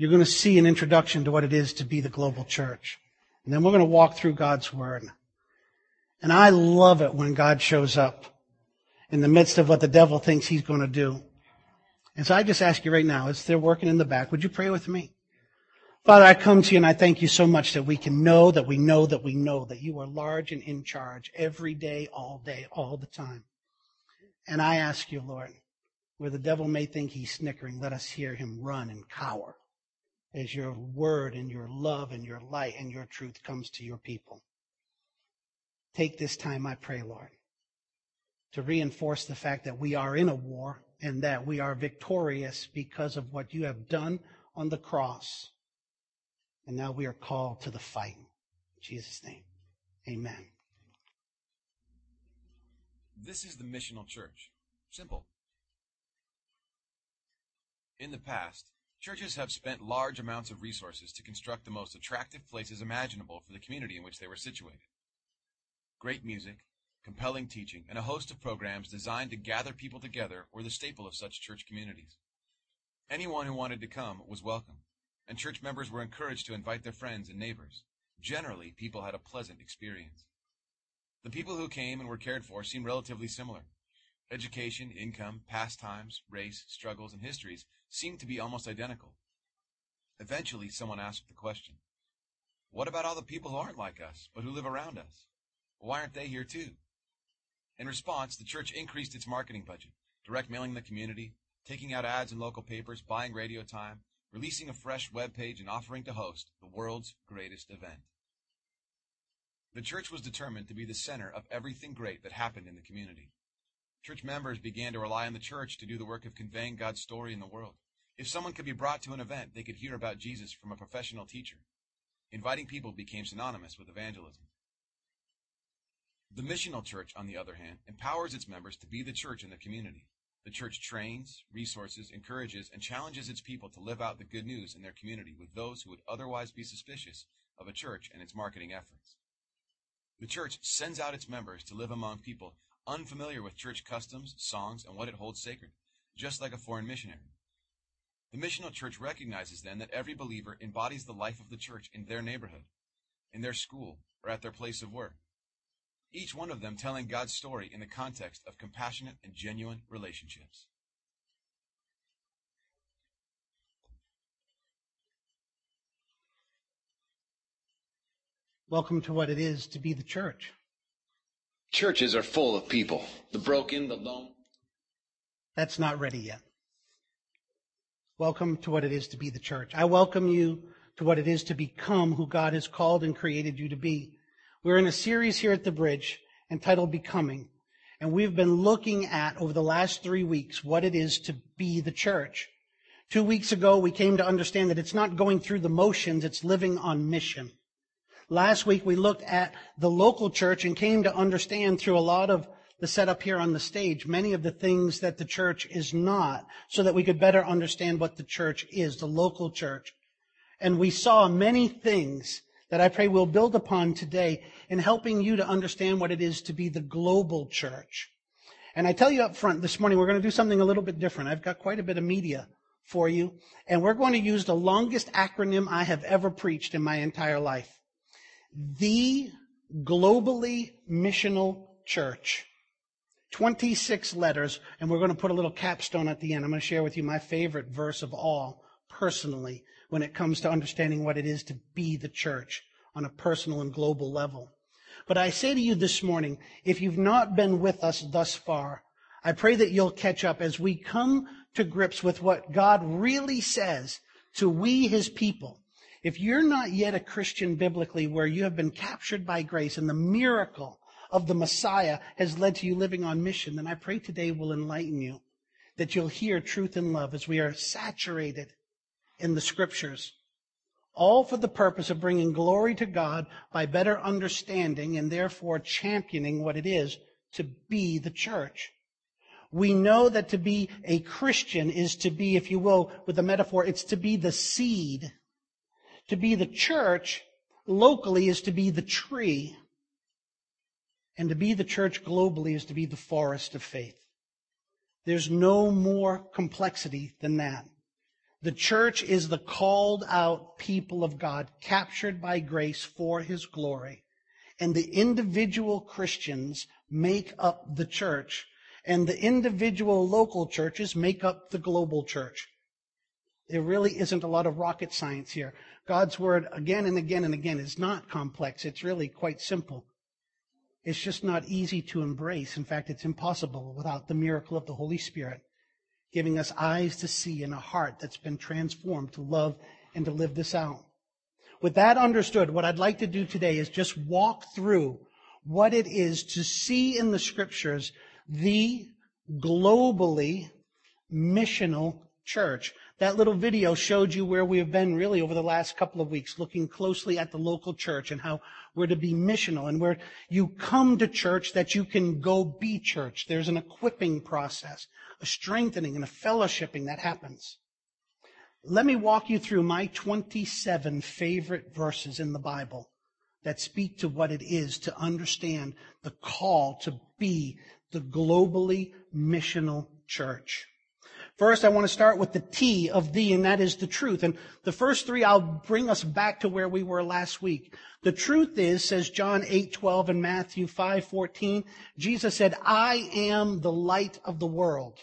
you're going to see an introduction to what it is to be the global church. And then we're going to walk through God's Word. And I love it when God shows up in the midst of what the devil thinks he's going to do. And so I just ask you right now, as they're working in the back, would you pray with me? Father, I come to you and I thank you so much that we can know that we know that we know that you are large and in charge every day, all the time. And I ask you, Lord, where the devil may think he's snickering, let us hear him run and cower as your word and your love and your light and your truth comes to your people. Take this time, I pray, Lord, to reinforce the fact that we are in a war and that we are victorious because of what you have done on the cross. And now we are called to the fight. In Jesus' name, amen. This is the missional church. Simple. In the past, churches have spent large amounts of resources to construct the most attractive places imaginable for the community in which they were situated. Great music, compelling teaching, and a host of programs designed to gather people together were the staple of such church communities. Anyone who wanted to come was welcome, and church members were encouraged to invite their friends and neighbors. Generally, people had a pleasant experience. The people who came and were cared for seemed relatively similar. Education, income, pastimes, race, struggles, and histories seemed to be almost identical. Eventually, someone asked the question, what about all the people who aren't like us, but who live around us? Why aren't they here too? In response, the church increased its marketing budget, direct mailing the community, taking out ads in local papers, buying radio time, releasing a fresh web page, and offering to host the world's greatest event. The church was determined to be the center of everything great that happened in the community. Church members began to rely on the church to do the work of conveying God's story in the world. If someone could be brought to an event, they could hear about Jesus from a professional teacher. Inviting people became synonymous with evangelism. The missional church, on the other hand, empowers its members to be the church in the community. The church trains, resources, encourages, and challenges its people to live out the good news in their community with those who would otherwise be suspicious of a church and its marketing efforts. The church sends out its members to live among people unfamiliar with church customs, songs, and what it holds sacred, just like a foreign missionary. The missional church recognizes then that every believer embodies the life of the church in their neighborhood, in their school, or at their place of work. Each one of them telling God's story in the context of compassionate and genuine relationships. Welcome to what it is to be the church. Churches are full of people, the broken, the lone. That's not ready yet. Welcome to what it is to be the church. I welcome you to what it is to become who God has called and created you to be. We're in a series here at the Bridge entitled Becoming, and we've been looking at, over the last 3 weeks, what it is to be the church. 2 weeks ago, we came to understand that it's not going through the motions, it's living on mission. Last week, we looked at the local church and came to understand through a lot of the setup here on the stage, many of the things that the church is not, so that we could better understand what the church is, the local church. And we saw many things that I pray we'll build upon today in helping you to understand what it is to be the global church. And I tell you up front, this morning we're going to do something a little bit different. I've got quite a bit of media for you, and we're going to use the longest acronym I have ever preached in my entire life. The Globally Missional Church. 26 letters, and we're going to put a little capstone at the end. I'm going to share with you my favorite verse of all, personally, when it comes to understanding what it is to be the church on a personal and global level. But I say to you this morning, if you've not been with us thus far, I pray that you'll catch up as we come to grips with what God really says to we, His people. If you're not yet a Christian biblically, where you have been captured by grace and the miracle of the Messiah has led to you living on mission, then I pray today will enlighten you, that you'll hear truth and love as we are saturated in the Scriptures, all for the purpose of bringing glory to God by better understanding and therefore championing what it is to be the church. We know that to be a Christian is to be, if you will, with the metaphor, it's to be the seed. To be the church locally is to be the tree. And to be the church globally is to be the forest of faith. There's no more complexity than that. The church is the called out people of God, captured by grace for His glory. And the individual Christians make up the church, and the individual local churches make up the global church. There really isn't a lot of rocket science here. God's word again and again and again is not complex. It's really quite simple. It's just not easy to embrace. In fact, it's impossible without the miracle of the Holy Spirit giving us eyes to see and a heart that's been transformed to love and to live this out. With that understood, what I'd like to do today is just walk through what it is to see in the Scriptures the globally missional church. That little video showed you where we have been really over the last couple of weeks, looking closely at the local church and how we're to be missional and where you come to church that you can go be church. There's an equipping process, a strengthening and a fellowshipping that happens. Let me walk you through my 27 favorite verses in the Bible that speak to what it is to understand the call to be the globally missional church. First, I want to start with the T of thee, and that is the truth. And the first three, I'll bring us back to where we were last week. The truth is, says John 8:12 and Matthew 5:14, Jesus said, I am the light of the world.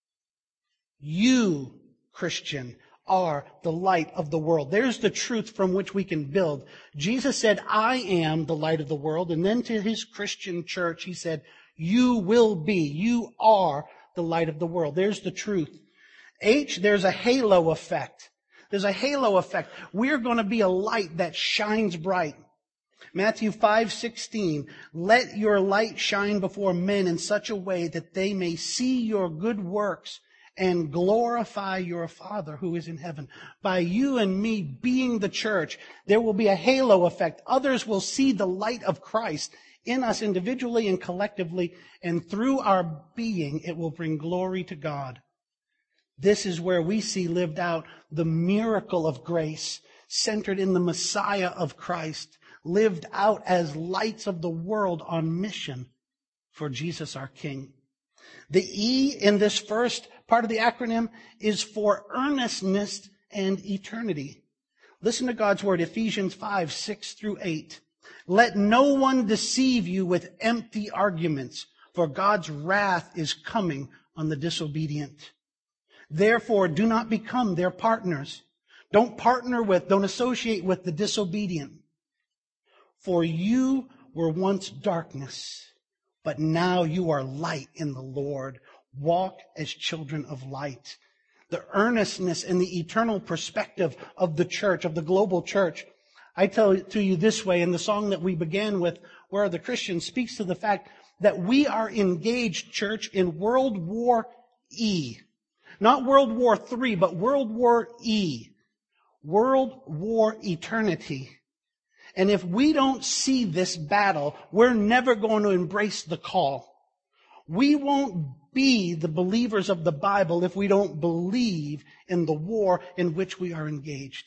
You, Christian, are the light of the world. There's the truth from which we can build. Jesus said, I am the light of the world. And then to his Christian church, he said, you will be, you are the light of the world. There's the truth. H, there's a halo effect. There's a halo effect. We're going to be a light that shines bright. Matthew 5:16, let your light shine before men in such a way that they may see your good works and glorify your Father who is in heaven. By you and me being the church, there will be a halo effect. Others will see the light of Christ in us individually and collectively, and through our being, it will bring glory to God. This is where we see lived out the miracle of grace, centered in the Messiah of Christ, lived out as lights of the world on mission for Jesus our King. The E in this first part of the acronym is for earnestness and eternity. Listen to God's word, Ephesians 5:6-8. Let no one deceive you with empty arguments, for God's wrath is coming on the disobedient. Therefore, do not become their partners. Don't associate with the disobedient. For you were once darkness, but now you are light in the Lord. Walk as children of light. The earnestness and the eternal perspective of the church, of the global church. I tell it to you this way, in the song that we began with, Where Are the Christians, speaks to the fact that we are engaged, church, in World War E. Not World War III, but World War E. World War eternity. And if we don't see this battle, we're never going to embrace the call. We won't be the believers of the Bible if we don't believe in the war in which we are engaged.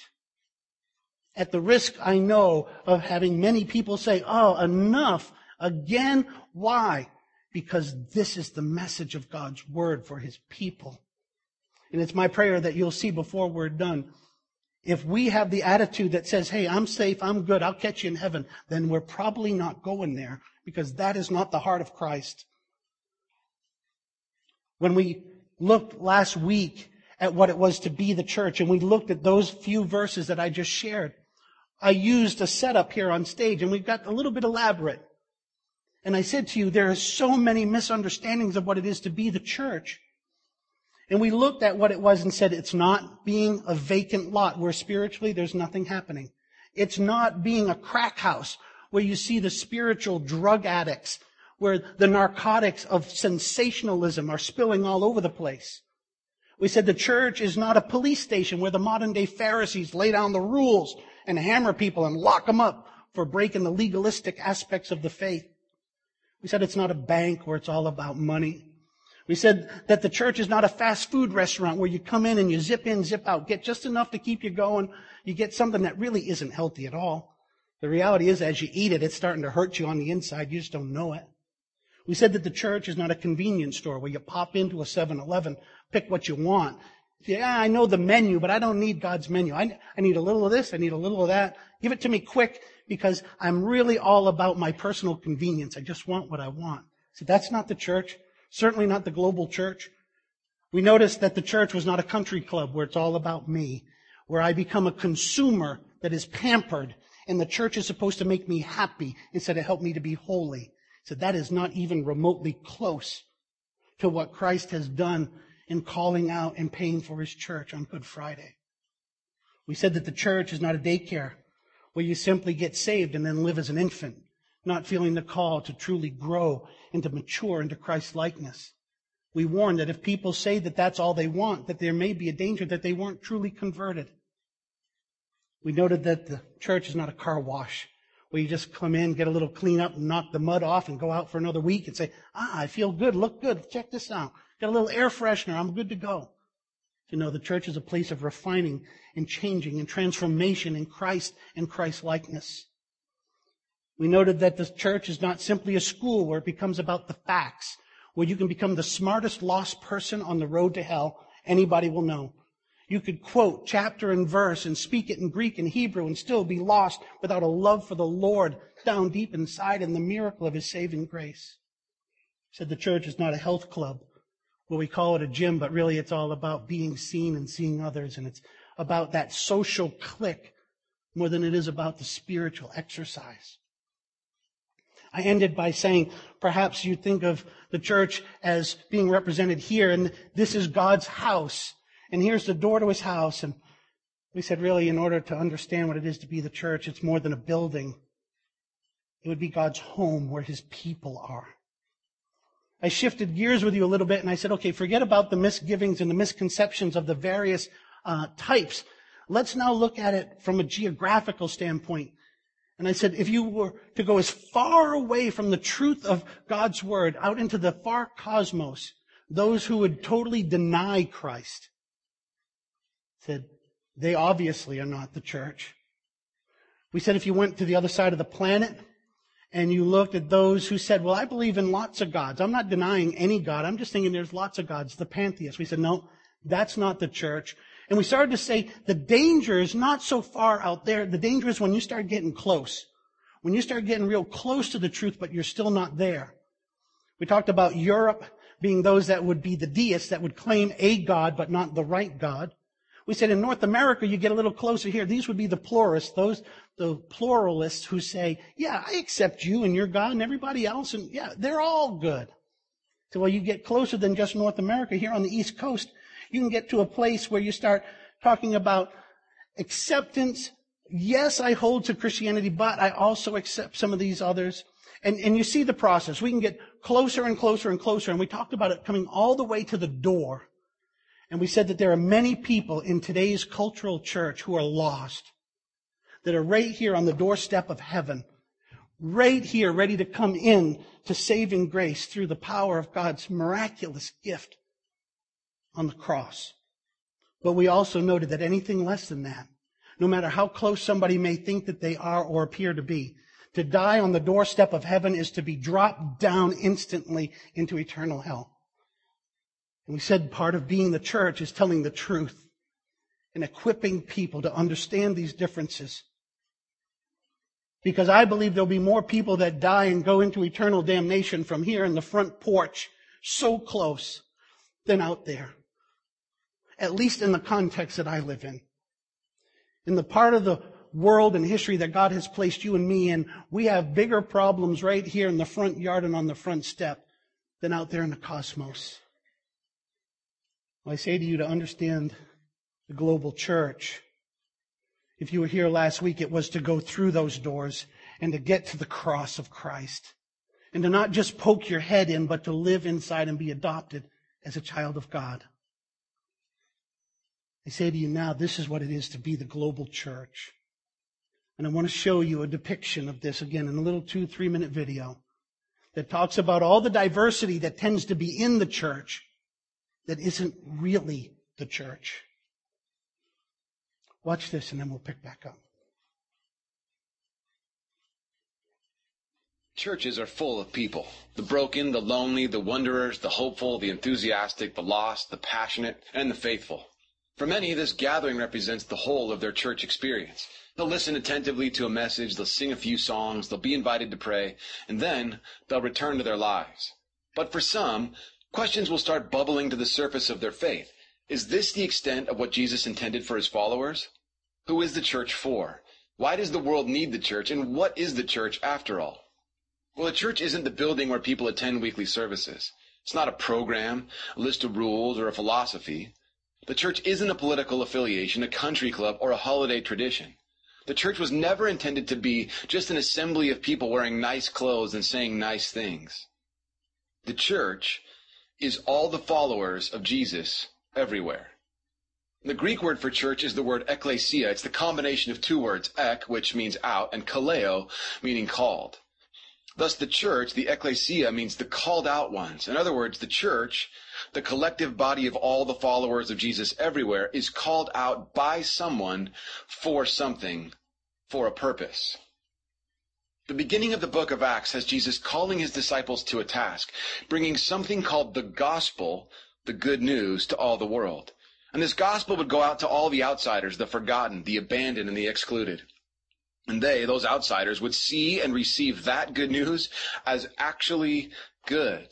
At the risk, I know, of having many people say, oh, enough. Again, why? Because this is the message of God's word for his people. And it's my prayer that you'll see before we're done, if we have the attitude that says, hey, I'm safe, I'm good, I'll catch you in heaven, then we're probably not going there, because that is not the heart of Christ. When we looked last week at what it was to be the church, and we looked at those few verses that I just shared, I used a setup here on stage, and we've got a little bit elaborate. And I said to you, there are so many misunderstandings of what it is to be the church. And we looked at what it was and said it's not being a vacant lot where spiritually there's nothing happening. It's not being a crack house where you see the spiritual drug addicts, where the narcotics of sensationalism are spilling all over the place. We said the church is not a police station where the modern day Pharisees lay down the rules and hammer people and lock them up for breaking the legalistic aspects of the faith. We said it's not a bank where it's all about money. We said that the church is not a fast food restaurant where you come in and you zip in, zip out, get just enough to keep you going. You get something that really isn't healthy at all. The reality is, as you eat it, it's starting to hurt you on the inside. You just don't know it. We said that the church is not a convenience store where you pop into a 7-Eleven, pick what you want, Yeah, I know the menu, but I don't need God's menu. I need a little of this. I need a little of that. Give it to me quick because I'm really all about my personal convenience. I just want what I want. So that's not the church. Certainly not the global church. We noticed that the church was not a country club where it's all about me, where I become a consumer that is pampered, and the church is supposed to make me happy instead of help me to be holy. So that is not even remotely close to what Christ has done in calling out and paying for His church on Good Friday. We said that the church is not a daycare where you simply get saved and then live as an infant, not feeling the call to truly grow and to mature into Christ's likeness. We warned that if people say that that's all they want, that there may be a danger that they weren't truly converted. We noted that the church is not a car wash where you just come in, get a little clean up and knock the mud off and go out for another week and say, I feel good, look good, check this out. Got a little air freshener, I'm good to go. You know, the church is a place of refining and changing and transformation in Christ and Christ likeness. We noted that the church is not simply a school where it becomes about the facts, where you can become the smartest lost person on the road to hell anybody will know. You could quote chapter and verse and speak it in Greek and Hebrew and still be lost without a love for the Lord down deep inside and the miracle of His saving grace. He said the church is not a health club where we call it a gym, but really it's all about being seen and seeing others, and it's about that social clique more than it is about the spiritual exercise. I ended by saying, perhaps you think of the church as being represented here, and this is God's house, and here's the door to His house. And we said, really, in order to understand what it is to be the church, it's more than a building. It would be God's home where His people are. I shifted gears with you a little bit, and I said, okay, forget about the misgivings and the misconceptions of the various types. Let's now look at it from a geographical standpoint. And I said, if you were to go as far away from the truth of God's Word out into the far cosmos, those who would totally deny Christ, said, they obviously are not the church. We said if you went to the other side of the planet and you looked at those who said, well, I believe in lots of gods. I'm not denying any God. I'm just thinking there's lots of gods, the pantheists. We said, no, that's not the church. And we started to say the danger is not so far out there. The danger is when you start getting close. When you start getting real close to the truth, but you're still not there. We talked about Europe being those that would be the deists that would claim a God, but not the right God. We said in North America, you get a little closer here. These would be the pluralists, the pluralists who say, yeah, I accept you and your God and everybody else, and yeah, they're all good. So well, you get closer than just North America. Here on the East Coast, you can get to a place where you start talking about acceptance. Yes, I hold to Christianity, but I also accept some of these others. And you see the process. We can get closer and closer and closer. And we talked about it coming all the way to the door. And we said that there are many people in today's cultural church who are lost, that are right here on the doorstep of heaven, right here ready to come in to saving grace through the power of God's miraculous gift on the cross. But we also noted that anything less than that, no matter how close somebody may think that they are or appear to be, to die on the doorstep of heaven is to be dropped down instantly into eternal hell. And we said part of being the church is telling the truth and equipping people to understand these differences. Because I believe there'll be more people that die and go into eternal damnation from here in the front porch, so close, than out there. At least in the context that I live in. In the part of the world and history that God has placed you and me in, we have bigger problems right here in the front yard and on the front step than out there in the cosmos. Well, I say to you, to understand the global church, if you were here last week, it was to go through those doors and to get to the cross of Christ. And to not just poke your head in, but to live inside and be adopted as a child of God. I say to you now, this is what it is to be the global church. And I want to show you a depiction of this again in a little 2-3 minute video that talks about all the diversity that tends to be in the church that isn't really the church. Watch this and then we'll pick back up. Churches are full of people. The broken, the lonely, the wanderers, the hopeful, the enthusiastic, the lost, the passionate, and the faithful. For many, this gathering represents the whole of their church experience. They'll listen attentively to a message, they'll sing a few songs, they'll be invited to pray, and then they'll return to their lives. But for some, questions will start bubbling to the surface of their faith. Is this the extent of what Jesus intended for his followers? Who is the church for? Why does the world need the church, and what is the church after all? Well, the church isn't the building where people attend weekly services. It's not a program, a list of rules, or a philosophy. The church isn't a political affiliation, a country club, or a holiday tradition. The church was never intended to be just an assembly of people wearing nice clothes and saying nice things. The church is all the followers of Jesus everywhere. The Greek word for church is the word ekklesia. It's the combination of two words, ek, which means out, and kaleo, meaning called. Thus the church, the ekklesia, means the called out ones. In other words, the church, the collective body of all the followers of Jesus everywhere, is called out by someone for something, for a purpose. The beginning of the book of Acts has Jesus calling his disciples to a task, bringing something called the gospel, the good news, to all the world. And this gospel would go out to all the outsiders, the forgotten, the abandoned, and the excluded. And they, those outsiders, would see and receive that good news as actually good.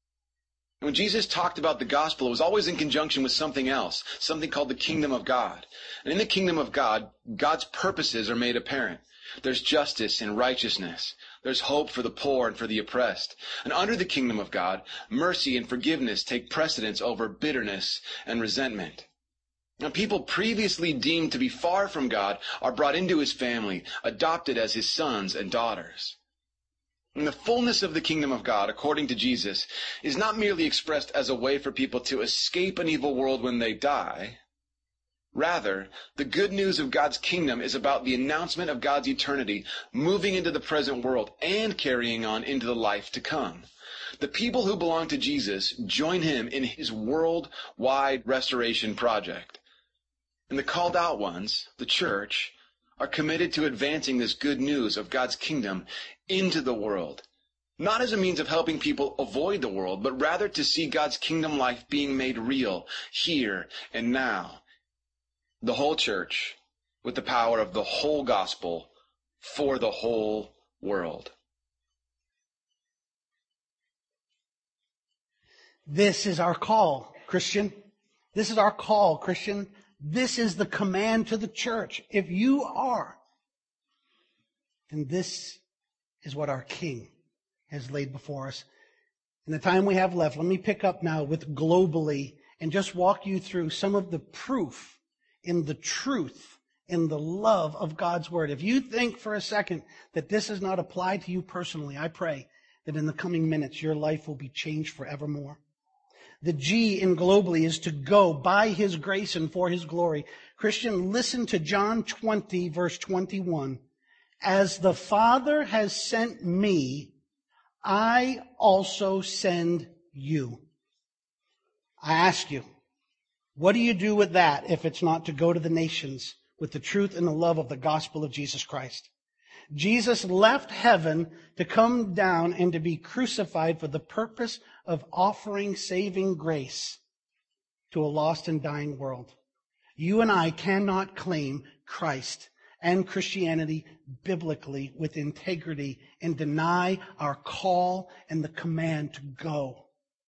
When Jesus talked about the gospel, it was always in conjunction with something else, something called the kingdom of God. And in the kingdom of God, God's purposes are made apparent. There's justice and righteousness. There's hope for the poor and for the oppressed. And under the kingdom of God, mercy and forgiveness take precedence over bitterness and resentment. Now, people previously deemed to be far from God are brought into his family, adopted as his sons and daughters. And the fullness of the kingdom of God, according to Jesus, is not merely expressed as a way for people to escape an evil world when they die. Rather, the good news of God's kingdom is about the announcement of God's eternity moving into the present world and carrying on into the life to come. The people who belong to Jesus join him in his worldwide restoration project. And the called out ones, the church, are committed to advancing this good news of God's kingdom into the world. Not as a means of helping people avoid the world, but rather to see God's kingdom life being made real here and now. The whole church, with the power of the whole gospel for the whole world. This is our call, Christian. This is our call, Christian. This is the command to the church. If you are, then this is what our King has laid before us. In the time we have left, let me pick up now with globally and just walk you through some of the proof in the truth, in the love of God's Word. If you think for a second that this is not applied to you personally, I pray that in the coming minutes your life will be changed forevermore. The G in globally is to go by his grace and for his glory. Christian, listen to John 20, verse 21. As the Father has sent me, I also send you. I ask you, what do you do with that if it's not to go to the nations with the truth and the love of the gospel of Jesus Christ? Jesus left heaven to come down and to be crucified for the purpose of offering saving grace to a lost and dying world. You and I cannot claim Christ and Christianity biblically with integrity and deny our call and the command to go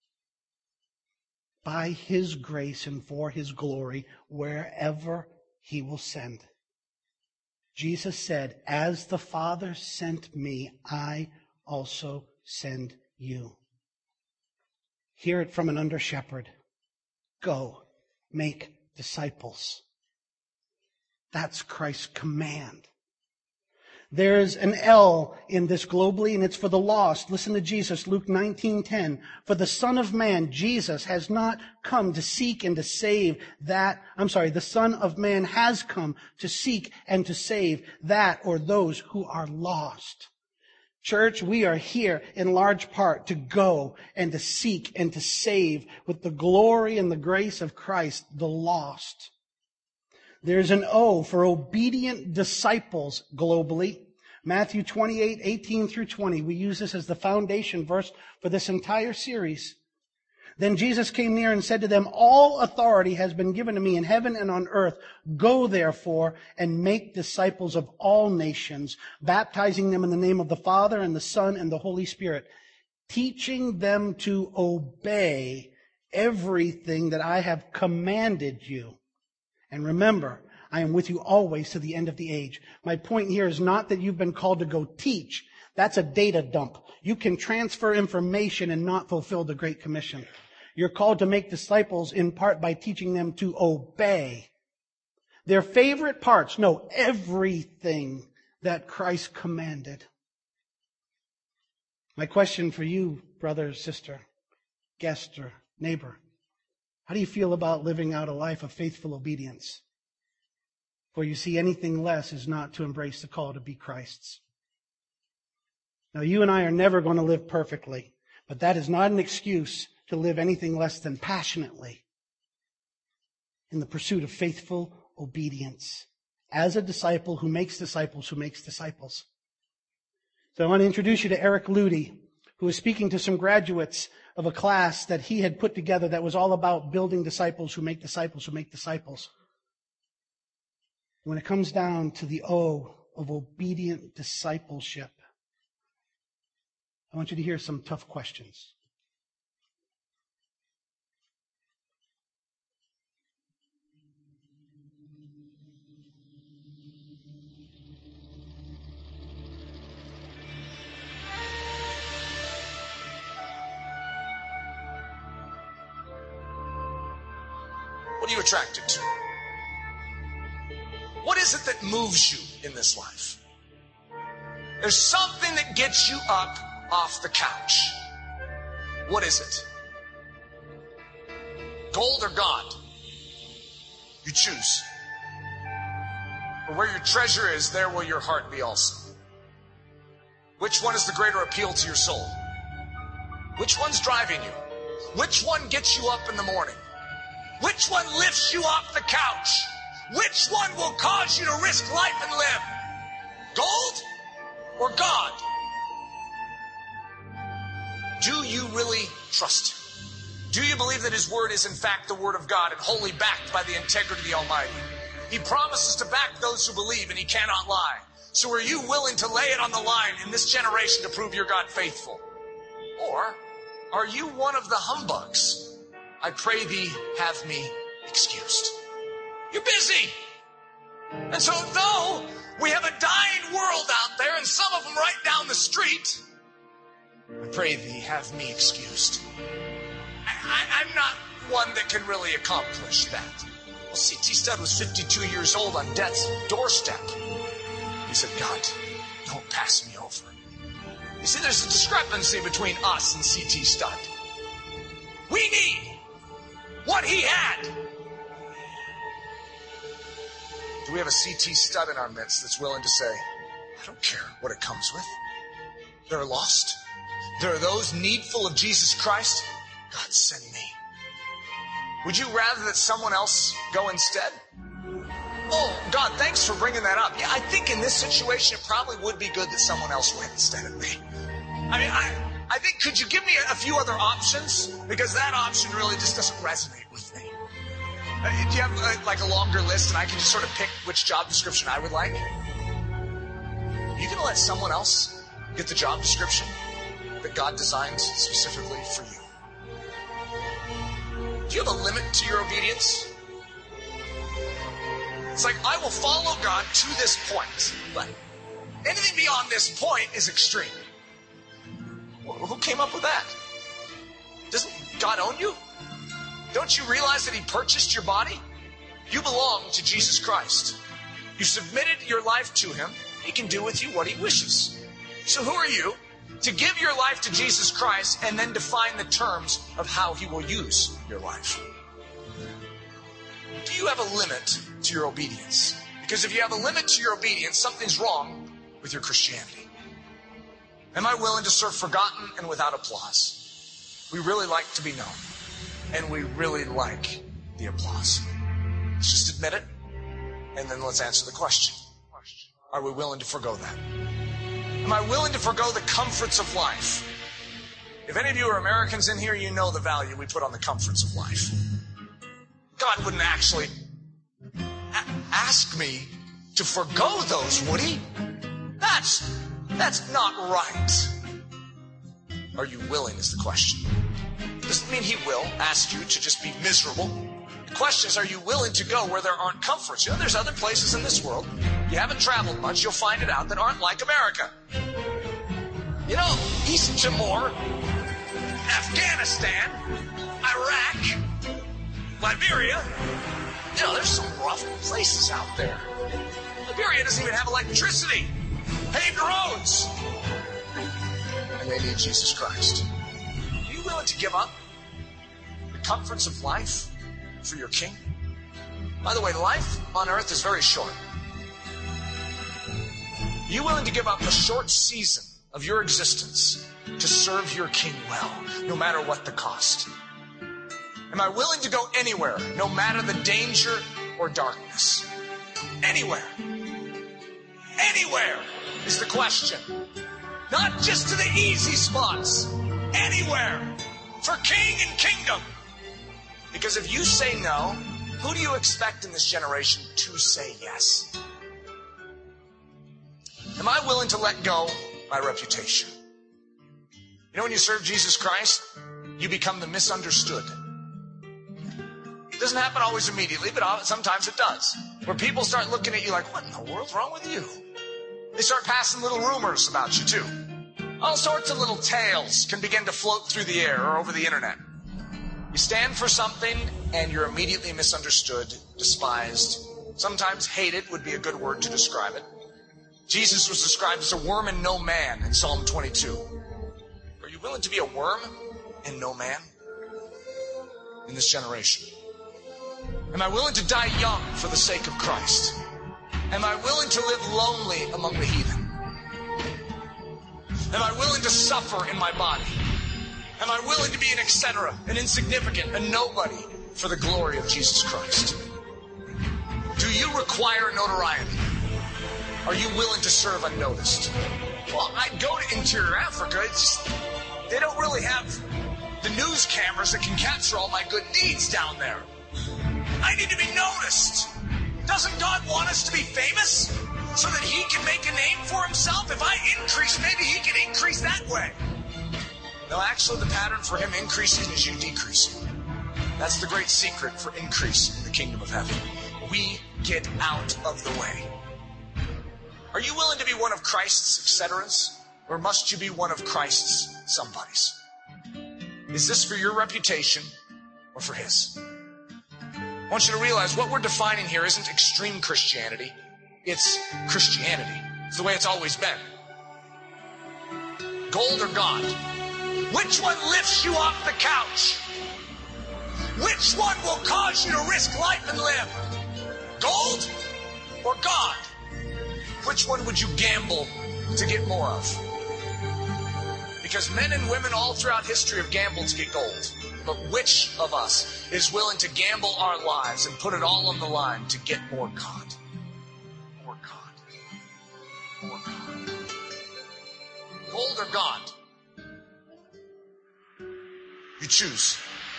by his grace and for his glory wherever he will send. Jesus said, as the Father sent me, I also send you. Hear it from an under shepherd. Go, make disciples. That's Christ's command. There's an L in this globally, and it's for the lost. Listen to Jesus, Luke 19:10. For the Son of Man, Jesus, has not come to seek and to save that. The Son of Man has come to seek and to save that or those who are lost. Church, we are here in large part to go and to seek and to save with the glory and the grace of Christ, the lost. There's an O for obedient disciples globally. Matthew 28:18 through 20. We use this as the foundation verse for this entire series. Then Jesus came near and said to them, all authority has been given to me in heaven and on earth. Go therefore and make disciples of all nations, baptizing them in the name of the Father and the Son and the Holy Spirit, teaching them to obey everything that I have commanded you. And remember, I am with you always to the end of the age. My point here is not that you've been called to go teach. That's a data dump. You can transfer information and not fulfill the Great Commission. You're called to make disciples in part by teaching them to obey their favorite parts. No, everything that Christ commanded. My question for you, brother, sister, guest, or neighbor, how do you feel about living out a life of faithful obedience? For you see, anything less is not to embrace the call to be Christ's. Now, you and I are never going to live perfectly, but that is not an excuse to live anything less than passionately in the pursuit of faithful obedience as a disciple who makes disciples who makes disciples. So I want to introduce you to Eric Ludy, who is speaking to some graduates of a class that he had put together that was all about building disciples who make disciples who make disciples. When it comes down to the O of obedient discipleship, I want you to hear some tough questions. What are you attracted to? What is it that moves you in this life? There's something that gets you up off the couch. What is it? Gold or God? You choose. For where your treasure is, there will your heart be also. Which one is the greater appeal to your soul? Which one's driving you? Which one gets you up in the morning? Which one lifts you off the couch? Which one will cause you to risk life and limb? Gold or God? Do you really trust Him? Do you believe that His Word is in fact the Word of God and wholly backed by the integrity of the Almighty? He promises to back those who believe, and He cannot lie. So are you willing to lay it on the line in this generation to prove your God faithful? Or are you one of the humbugs? I pray thee, have me excused. You're busy. And so though we have a dying world out there, and some of them right down the street, I pray thee, have me excused. I'm not one that can really accomplish that. Well, C.T. Studd was 52 years old on death's doorstep. He said, God, don't pass me over. You see, there's a discrepancy between us and C.T. Studd. We need what he had. Do we have a C.T. Studd in our midst that's willing to say, I don't care what it comes with. They're lost. There are those needful of Jesus Christ. God, send me. Would you rather that someone else go instead? Oh, God, thanks for bringing that up. Yeah, I think in this situation, it probably would be good that someone else went instead of me. I think, could you give me a few other options? Because that option really just doesn't resonate with me. Do you have like a longer list and I can just sort of pick which job description I would like? You can let someone else get the job description that God designed specifically for you. Do you have a limit to your obedience? It's like, I will follow God to this point, but anything beyond this point is extreme. Who came up with that? Doesn't God own you? Don't you realize that He purchased your body? You belong to Jesus Christ. You submitted your life to Him. He can do with you what He wishes. So who are you to give your life to Jesus Christ and then define the terms of how He will use your life? Do you have a limit to your obedience? Because if you have a limit to your obedience, something's wrong with your Christianity. Am I willing to serve forgotten and without applause? We really like to be known. And we really like the applause. Let's just admit it. And then let's answer the question. Are we willing to forgo that? Am I willing to forgo the comforts of life If any of you are Americans in here, you know the value we put on the comforts of life. God wouldn't actually ask me to forgo those, would he? That's not right. Are you willing is the question. Doesn't mean he will ask you to just be miserable. The question is, are you willing to go where there aren't comforts? You know, there's other places in this world, you haven't traveled much, you'll find it out, that aren't like America. You know, East Timor, Afghanistan, Iraq, Liberia, you know, there's some rough places out there. Liberia doesn't even have electricity, paved roads. And they need Jesus Christ. Are you willing to give up the comforts of life for your King? By the way, life on earth is very short. Are you willing to give up a short season of your existence to serve your King well, no matter what the cost? Am I willing to go anywhere, no matter the danger or darkness? Anywhere. Anywhere is the question. Not just to the easy spots. Anywhere. For King and kingdom. Because if you say no, who do you expect in this generation to say yes? Am I willing to let go my reputation? You know, when you serve Jesus Christ, you become the misunderstood. It doesn't happen always immediately, but sometimes it does. Where people start looking at you like, what in the world's wrong with you? They start passing little rumors about you too. All sorts of little tales can begin to float through the air or over the internet. You stand for something and you're immediately misunderstood, despised. Sometimes hated would be a good word to describe it. Jesus was described as a worm and no man in Psalm 22. Are you willing to be a worm and no man in this generation? Am I willing to die young for the sake of Christ? Am I willing to live lonely among the heathen? Am I willing to suffer in my body? Am I willing to be an etc., an insignificant, a nobody for the glory of Jesus Christ? Do you require notoriety? Are you willing to serve unnoticed? Well, I go to interior Africa. It's just, they don't really have the news cameras that can capture all my good deeds down there. I need to be noticed. Doesn't God want us to be famous so that he can make a name for himself? If I increase, maybe he can increase that way. No, actually, the pattern for him increasing is you decreasing. That's the great secret for increase in the kingdom of heaven. We get out of the way. Are you willing to be one of Christ's etceteras, or must you be one of Christ's somebodies? Is this for your reputation or for his? I want you to realize what we're defining here isn't extreme Christianity. It's Christianity. It's the way it's always been. Gold or God? Which one lifts you off the couch? Which one will cause you to risk life and limb? Gold or God? Which one would you gamble to get more of? Because men and women all throughout history have gambled to get gold. But which of us is willing to gamble our lives and put it all on the line to get more God? More God. More God. Gold or God? You choose.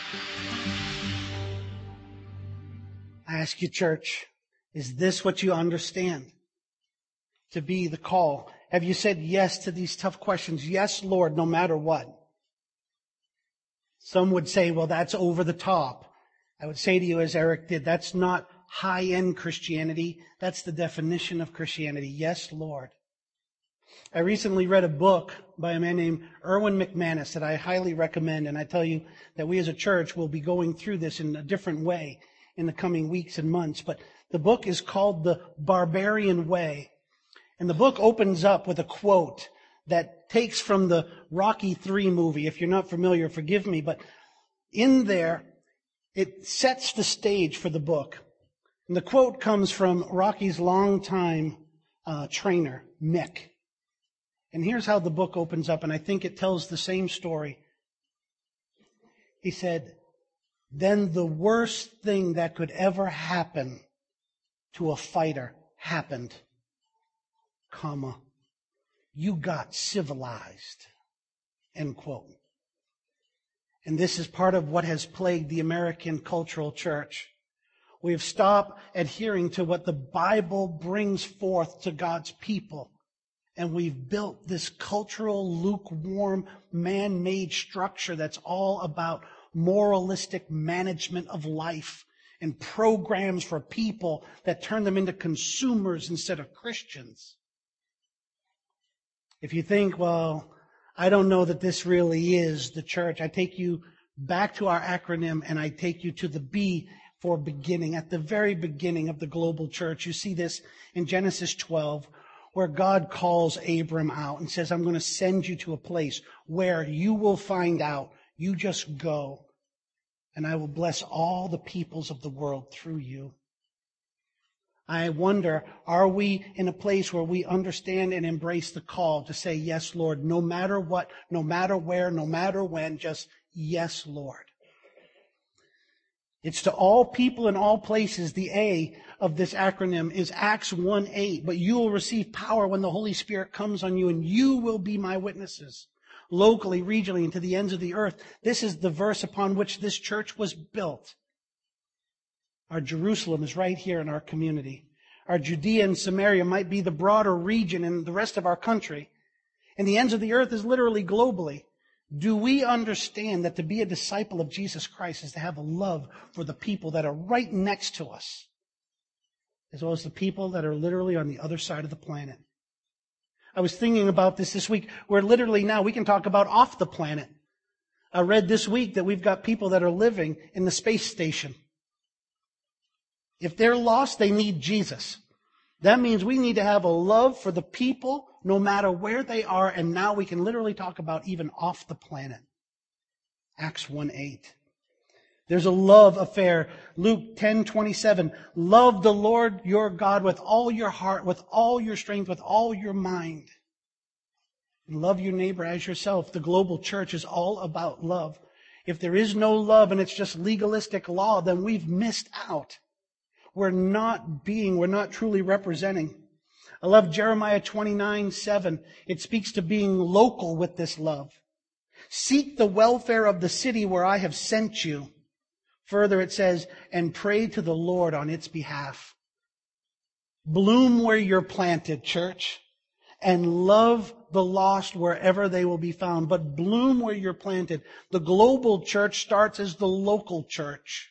I ask you, church, is this what you understand to be the call? Have you said yes to these tough questions? Yes, Lord, no matter what. Some would say, well, that's over the top. I would say to you, as Eric did, that's not high-end Christianity. That's the definition of Christianity. Yes, Lord. I recently read a book by a man named Erwin McManus that I highly recommend, and I tell you that we as a church will be going through this in a different way in the coming weeks and months. But the book is called The Barbarian Way. And the book opens up with a quote that takes from the Rocky III movie. If you're not familiar, forgive me, but in there, it sets the stage for the book. And the quote comes from Rocky's longtime trainer, Mick. And here's how the book opens up, and I think it tells the same story. He said, then the worst thing that could ever happen to a fighter happened, comma, you got civilized, end quote. And this is part of what has plagued the American cultural church. We have stopped adhering to what the Bible brings forth to God's people. And we've built this cultural, lukewarm, man-made structure that's all about moralistic management of life and programs for people that turn them into consumers instead of Christians. If you think, well, I don't know that this really is the church, I take you back to our acronym and I take you to the B for beginning. At the very beginning of the global church, you see this in Genesis 12, where God calls Abram out and says, I'm going to send you to a place where you will find out. You just go. And I will bless all the peoples of the world through you. I wonder, are we in a place where we understand and embrace the call to say, yes, Lord, no matter what, no matter where, no matter when, just yes, Lord. It's to all people in all places. The A of this acronym is Acts 1:8. But you will receive power when the Holy Spirit comes on you, and you will be my witnesses, locally, regionally, and to the ends of the earth. This is the verse upon which this church was built. Our Jerusalem is right here in our community. Our Judea and Samaria might be the broader region in the rest of our country. And the ends of the earth is literally globally. Do we understand that to be a disciple of Jesus Christ is to have a love for the people that are right next to us, as well as the people that are literally on the other side of the planet? I was thinking about this week, where literally now we can talk about off the planet. I read this week that we've got people that are living in the space station. If they're lost, they need Jesus. That means we need to have a love for the people no matter where they are, and now we can literally talk about even off the planet. Acts 1:8. There's a love affair. Luke 10:27. Love the Lord your God with all your heart, with all your strength, with all your mind. And love your neighbor as yourself. The global church is all about love. If there is no love and it's just legalistic law, then we've missed out. We're not truly representing. I love Jeremiah 29:7. It speaks to being local with this love. Seek the welfare of the city where I have sent you. Further, it says, and pray to the Lord on its behalf. Bloom where you're planted, church, and love the lost wherever they will be found. But bloom where you're planted. The global church starts as the local church.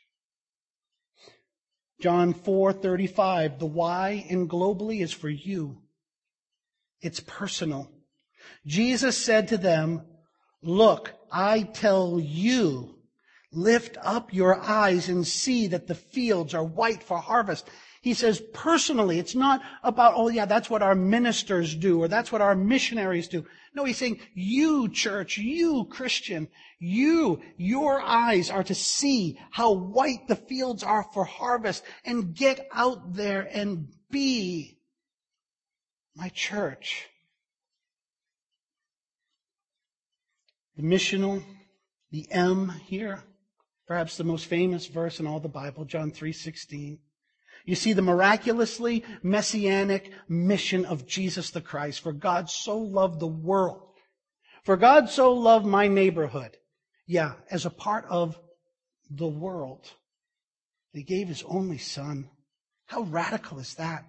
John 4:35, the why in globally is for you. It's personal. Jesus said to them, look, I tell you, lift up your eyes and see that the fields are white for harvest. He says personally, it's not about, oh yeah, that's what our ministers do or that's what our missionaries do. No, he's saying, you church, you Christian, your eyes are to see how white the fields are for harvest and get out there and be my church. The missional, the M here, perhaps the most famous verse in all the Bible, John 3:16. You see the miraculously messianic mission of Jesus the Christ. For God so loved the world. For God so loved my neighborhood. Yeah, as a part of the world. He gave His only Son. How radical is that?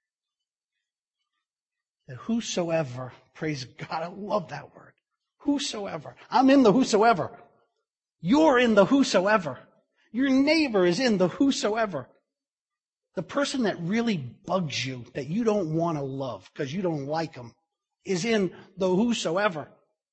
That whosoever, praise God, I love that word. Whosoever. I'm in the whosoever. You're in the whosoever. Your neighbor is in the whosoever. The person that really bugs you, that you don't want to love because you don't like them, is in the whosoever.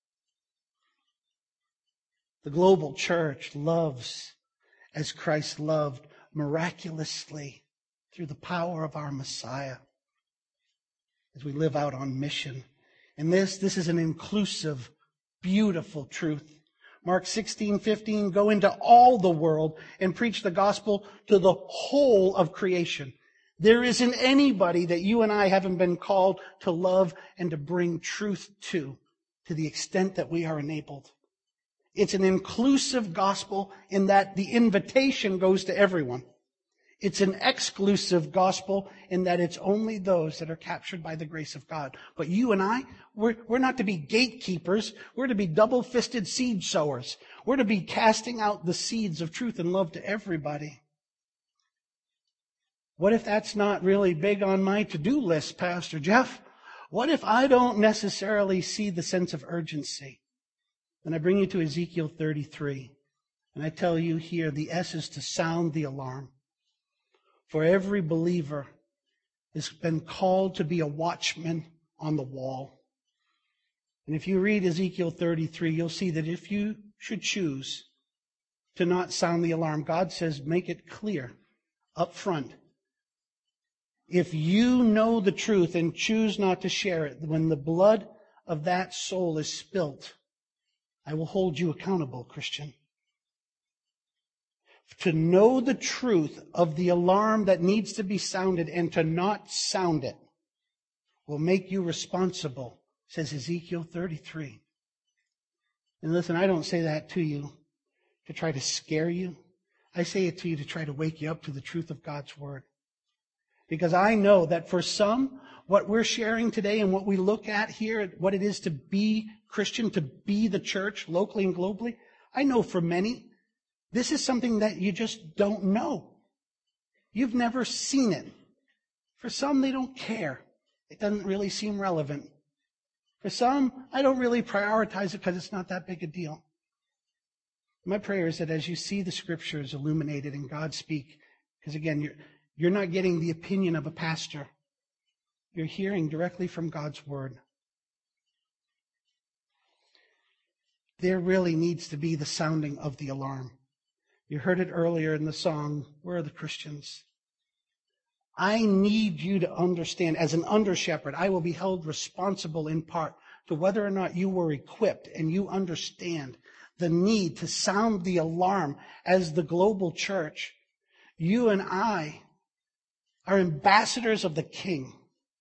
The global church loves as Christ loved miraculously through the power of our Messiah as we live out on mission. And this is an inclusive, beautiful truth. Mark 16:15, go into all the world and preach the gospel to the whole of creation. There isn't anybody that you and I haven't been called to love and to bring truth to the extent that we are enabled. It's an inclusive gospel in that the invitation goes to everyone. It's an exclusive gospel in that it's only those that are captured by the grace of God. But you and I, we're not to be gatekeepers. We're to be double-fisted seed sowers. We're to be casting out the seeds of truth and love to everybody. What if that's not really big on my to-do list, Pastor Jeff? What if I don't necessarily see the sense of urgency? Then I bring you to Ezekiel 33. And I tell you here, the S is to sound the alarm. For every believer has been called to be a watchman on the wall. And if you read Ezekiel 33, you'll see that if you should choose to not sound the alarm, God says, make it clear up front. If you know the truth and choose not to share it, when the blood of that soul is spilt, I will hold you accountable, Christian. To know the truth of the alarm that needs to be sounded and to not sound it will make you responsible, says Ezekiel 33. And listen, I don't say that to you to try to scare you. I say it to you to try to wake you up to the truth of God's Word. Because I know that for some, what we're sharing today and what we look at here, what it is to be Christian, to be the church locally and globally, I know for many, this is something that you just don't know. You've never seen it. For some, they don't care. It doesn't really seem relevant. For some, I don't really prioritize it because it's not that big a deal. My prayer is that as you see the Scriptures illuminated and God speak, because again, you're not getting the opinion of a pastor. You're hearing directly from God's Word. There really needs to be the sounding of the alarm. You heard it earlier in the song, Where Are the Christians? I need you to understand, as an under-shepherd, I will be held responsible in part to whether or not you were equipped and you understand the need to sound the alarm as the global church. You and I are ambassadors of the King.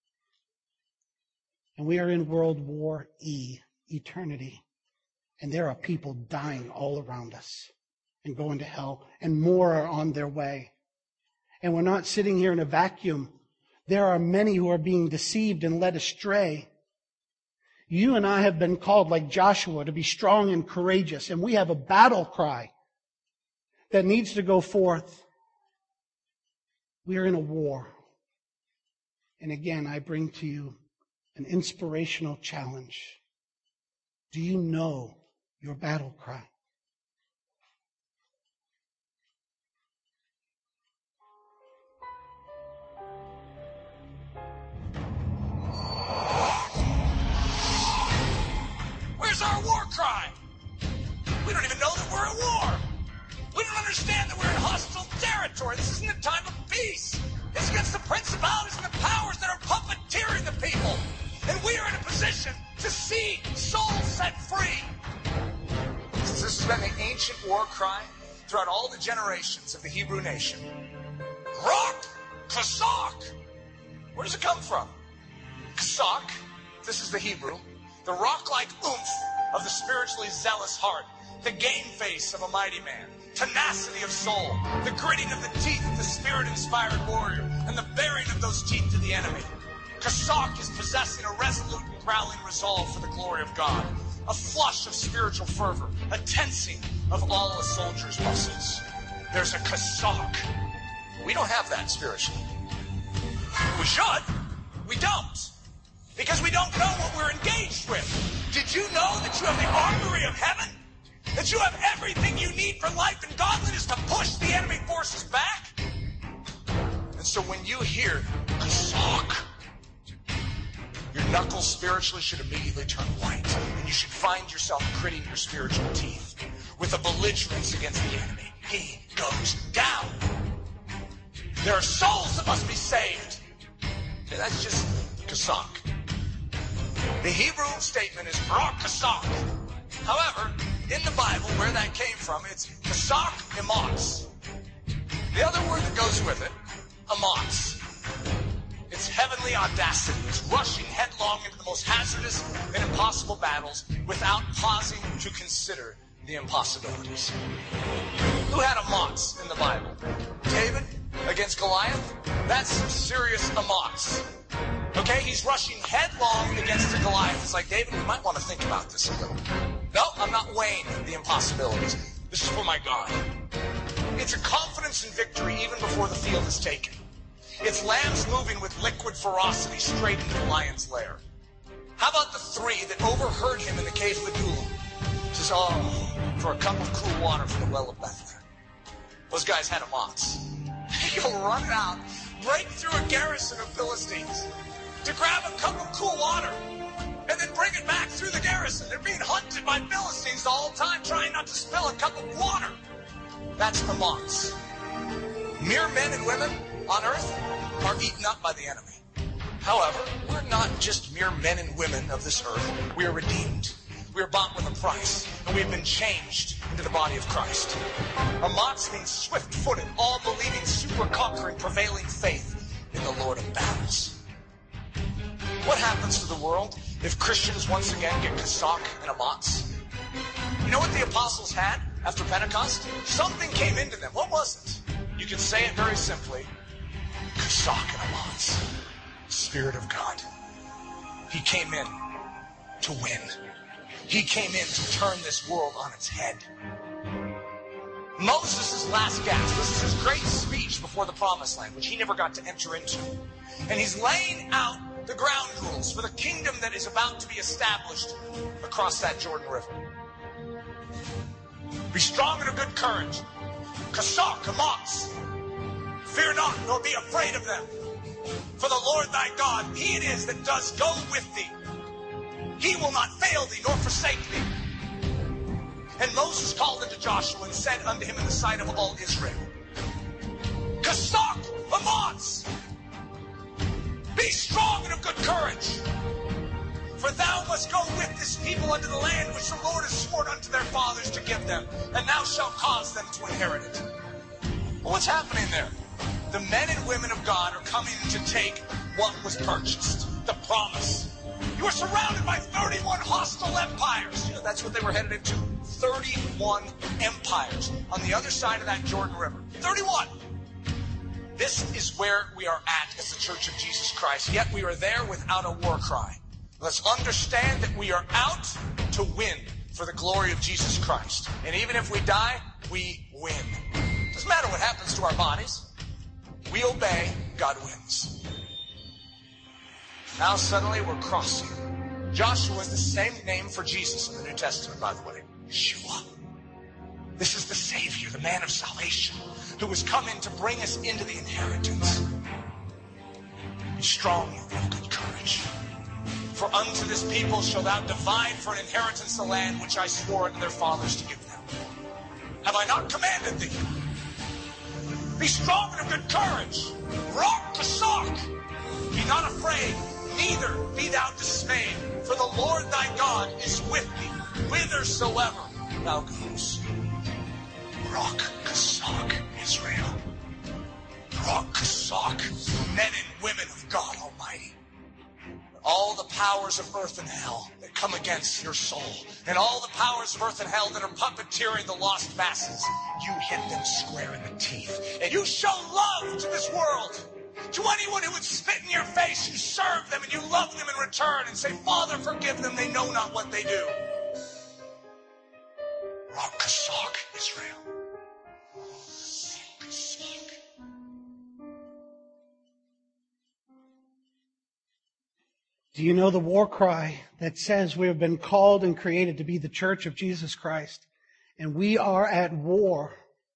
And we are in World War E, eternity. And there are people dying all around us and going to hell, and more are on their way. And we're not sitting here in a vacuum. There are many who are being deceived and led astray. You and I have been called, like Joshua, to be strong and courageous, and we have a battle cry that needs to go forth. We are in a war. And again, I bring to you an inspirational challenge. Do you know your battle cry? Where's our war cry? We don't even know that we're at war. We don't understand that we're in hostile territory. This isn't a time of peace. It's against the principalities and the powers that are puppeteering the people. And we are in a position to see souls set free. This has been the ancient war cry throughout all the generations of the Hebrew nation. Rock, Kasak. Where does it come from? Kasak, this is the Hebrew, the rock-like oomph of the spiritually zealous heart, the game face of a mighty man, tenacity of soul, the gritting of the teeth of the spirit-inspired warrior, and the baring of those teeth to the enemy. Kasak is possessing a resolute and growling resolve for the glory of God, a flush of spiritual fervor, a tensing of all a soldier's muscles. There's a Kasak. We don't have that spiritually. We should. We don't. Because we don't know what we're engaged with. Did you know that you have the armory of heaven? That you have everything you need for life and godliness to push the enemy forces back? And so when you hear Kasak, your knuckles spiritually should immediately turn white. And you should find yourself gritting your spiritual teeth with a belligerence against the enemy. He goes down. There are souls that must be saved. Okay, that's just Kasak. The Hebrew statement is Rak Kasak. However, in the Bible, where that came from, it's Kasak Ematz. The other word that goes with it, Ematz. It's heavenly audacity. It's rushing headlong into the most hazardous and impossible battles without pausing to consider the impossibilities. Who had Ematz in the Bible? David? against Goliath, that's some serious amots. Okay, he's rushing headlong against the Goliath. It's like, David, we might want to think about this a little. No, I'm not weighing the impossibilities. This is for my God. It's a confidence in victory even before the field is taken. It's lambs moving with liquid ferocity straight into the lion's lair. How about the three that overheard him in the cave of Adullam? Says, oh, for a cup of cool water from the well of Bethlehem. Those guys had amots. They go run out, break through a garrison of Philistines to grab a cup of cool water and then bring it back through the garrison. They're being hunted by Philistines the whole time, trying not to spill a cup of water. That's amots. Mere men and women on earth are eaten up by the enemy. However, we're not just mere men and women of this earth. We are redeemed. We are bought with a price, and we have been changed into the body of Christ. Amots means swift-footed, all-believing, super-conquering, prevailing faith in the Lord of battles. What happens to the world if Christians once again get Kasak and amots? You know what the apostles had after Pentecost? Something came into them. What was it? You can say it very simply. Kasak and amots. Spirit of God. He came in to win. He came in to turn this world on its head. Moses' last gasp. This is his great speech before the Promised Land, which he never got to enter into. And he's laying out the ground rules for the kingdom that is about to be established across that Jordan River. Be strong and of good courage. Kasak, amots. Fear not, nor be afraid of them. For the Lord thy God, he it is that does go with thee. He will not fail thee, nor forsake thee. And Moses called unto Joshua and said unto him in the sight of all Israel, Kasak, amots. Be strong and of good courage. For thou must go with this people unto the land which the Lord has sworn unto their fathers to give them, and thou shalt cause them to inherit it. Well, what's happening there? The men and women of God are coming to take what was purchased, the promise. You are surrounded by 31 hostile empires. You know, that's what they were headed into. 31 empires on the other side of that Jordan River. 31. This is where we are at as the Church of Jesus Christ, yet we are there without a war cry. Let's understand that we are out to win for the glory of Jesus Christ. And even if we die, we win. Doesn't matter what happens to our bodies. We obey, God wins. Now suddenly we're crossing. Joshua is the same name for Jesus in the New Testament, by the way. Yeshua. This is the Savior, the man of salvation, who has come in to bring us into the inheritance. Be strong and of good courage. For unto this people shall thou divide for an inheritance the land which I swore unto their fathers to give them. Have I not commanded thee? Be strong and of good courage. Rock Kasak. Be not afraid, neither be thou dismayed. For the Lord thy God is with thee, whithersoever thou goest. Rock Kasak, Israel. Rock Kasak, men and women of God Almighty. All the powers of earth and hell that come against your soul, and all the powers of earth and hell that are puppeteering the lost masses, you hit them square in the teeth. And you show love to this world. To anyone who would spit in your face, you serve them and you love them in return and say, Father, forgive them, they know not what they do. Rock Kasak, Israel. Kasak. Do you know the war cry that says we have been called and created to be the Church of Jesus Christ? And we are at war.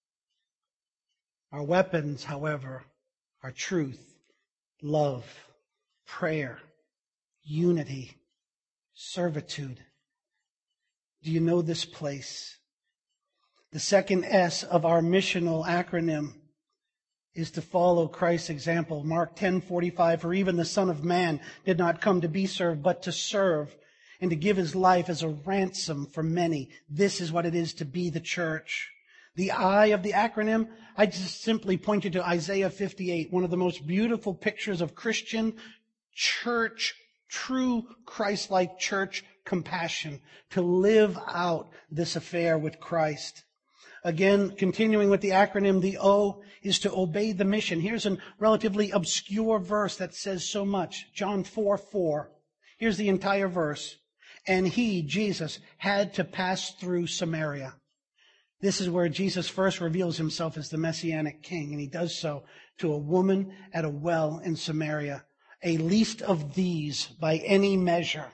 Our weapons, however, are truth, love, prayer, unity, servitude. Do you know this place? The second S of our missional acronym is to follow Christ's example. Mark 10:45, for even the Son of Man did not come to be served, but to serve and to give his life as a ransom for many. This is what it is to be the church. The I of the acronym, I just simply point you to Isaiah 58, one of the most beautiful pictures of Christian church, true Christ-like church compassion, to live out this affair with Christ. Again, continuing with the acronym, the O is to obey the mission. Here's a relatively obscure verse that says so much. John 4:4. Here's the entire verse. And he, Jesus, had to pass through Samaria. This is where Jesus first reveals himself as the Messianic King, and he does so to a woman at a well in Samaria, a least of these by any measure.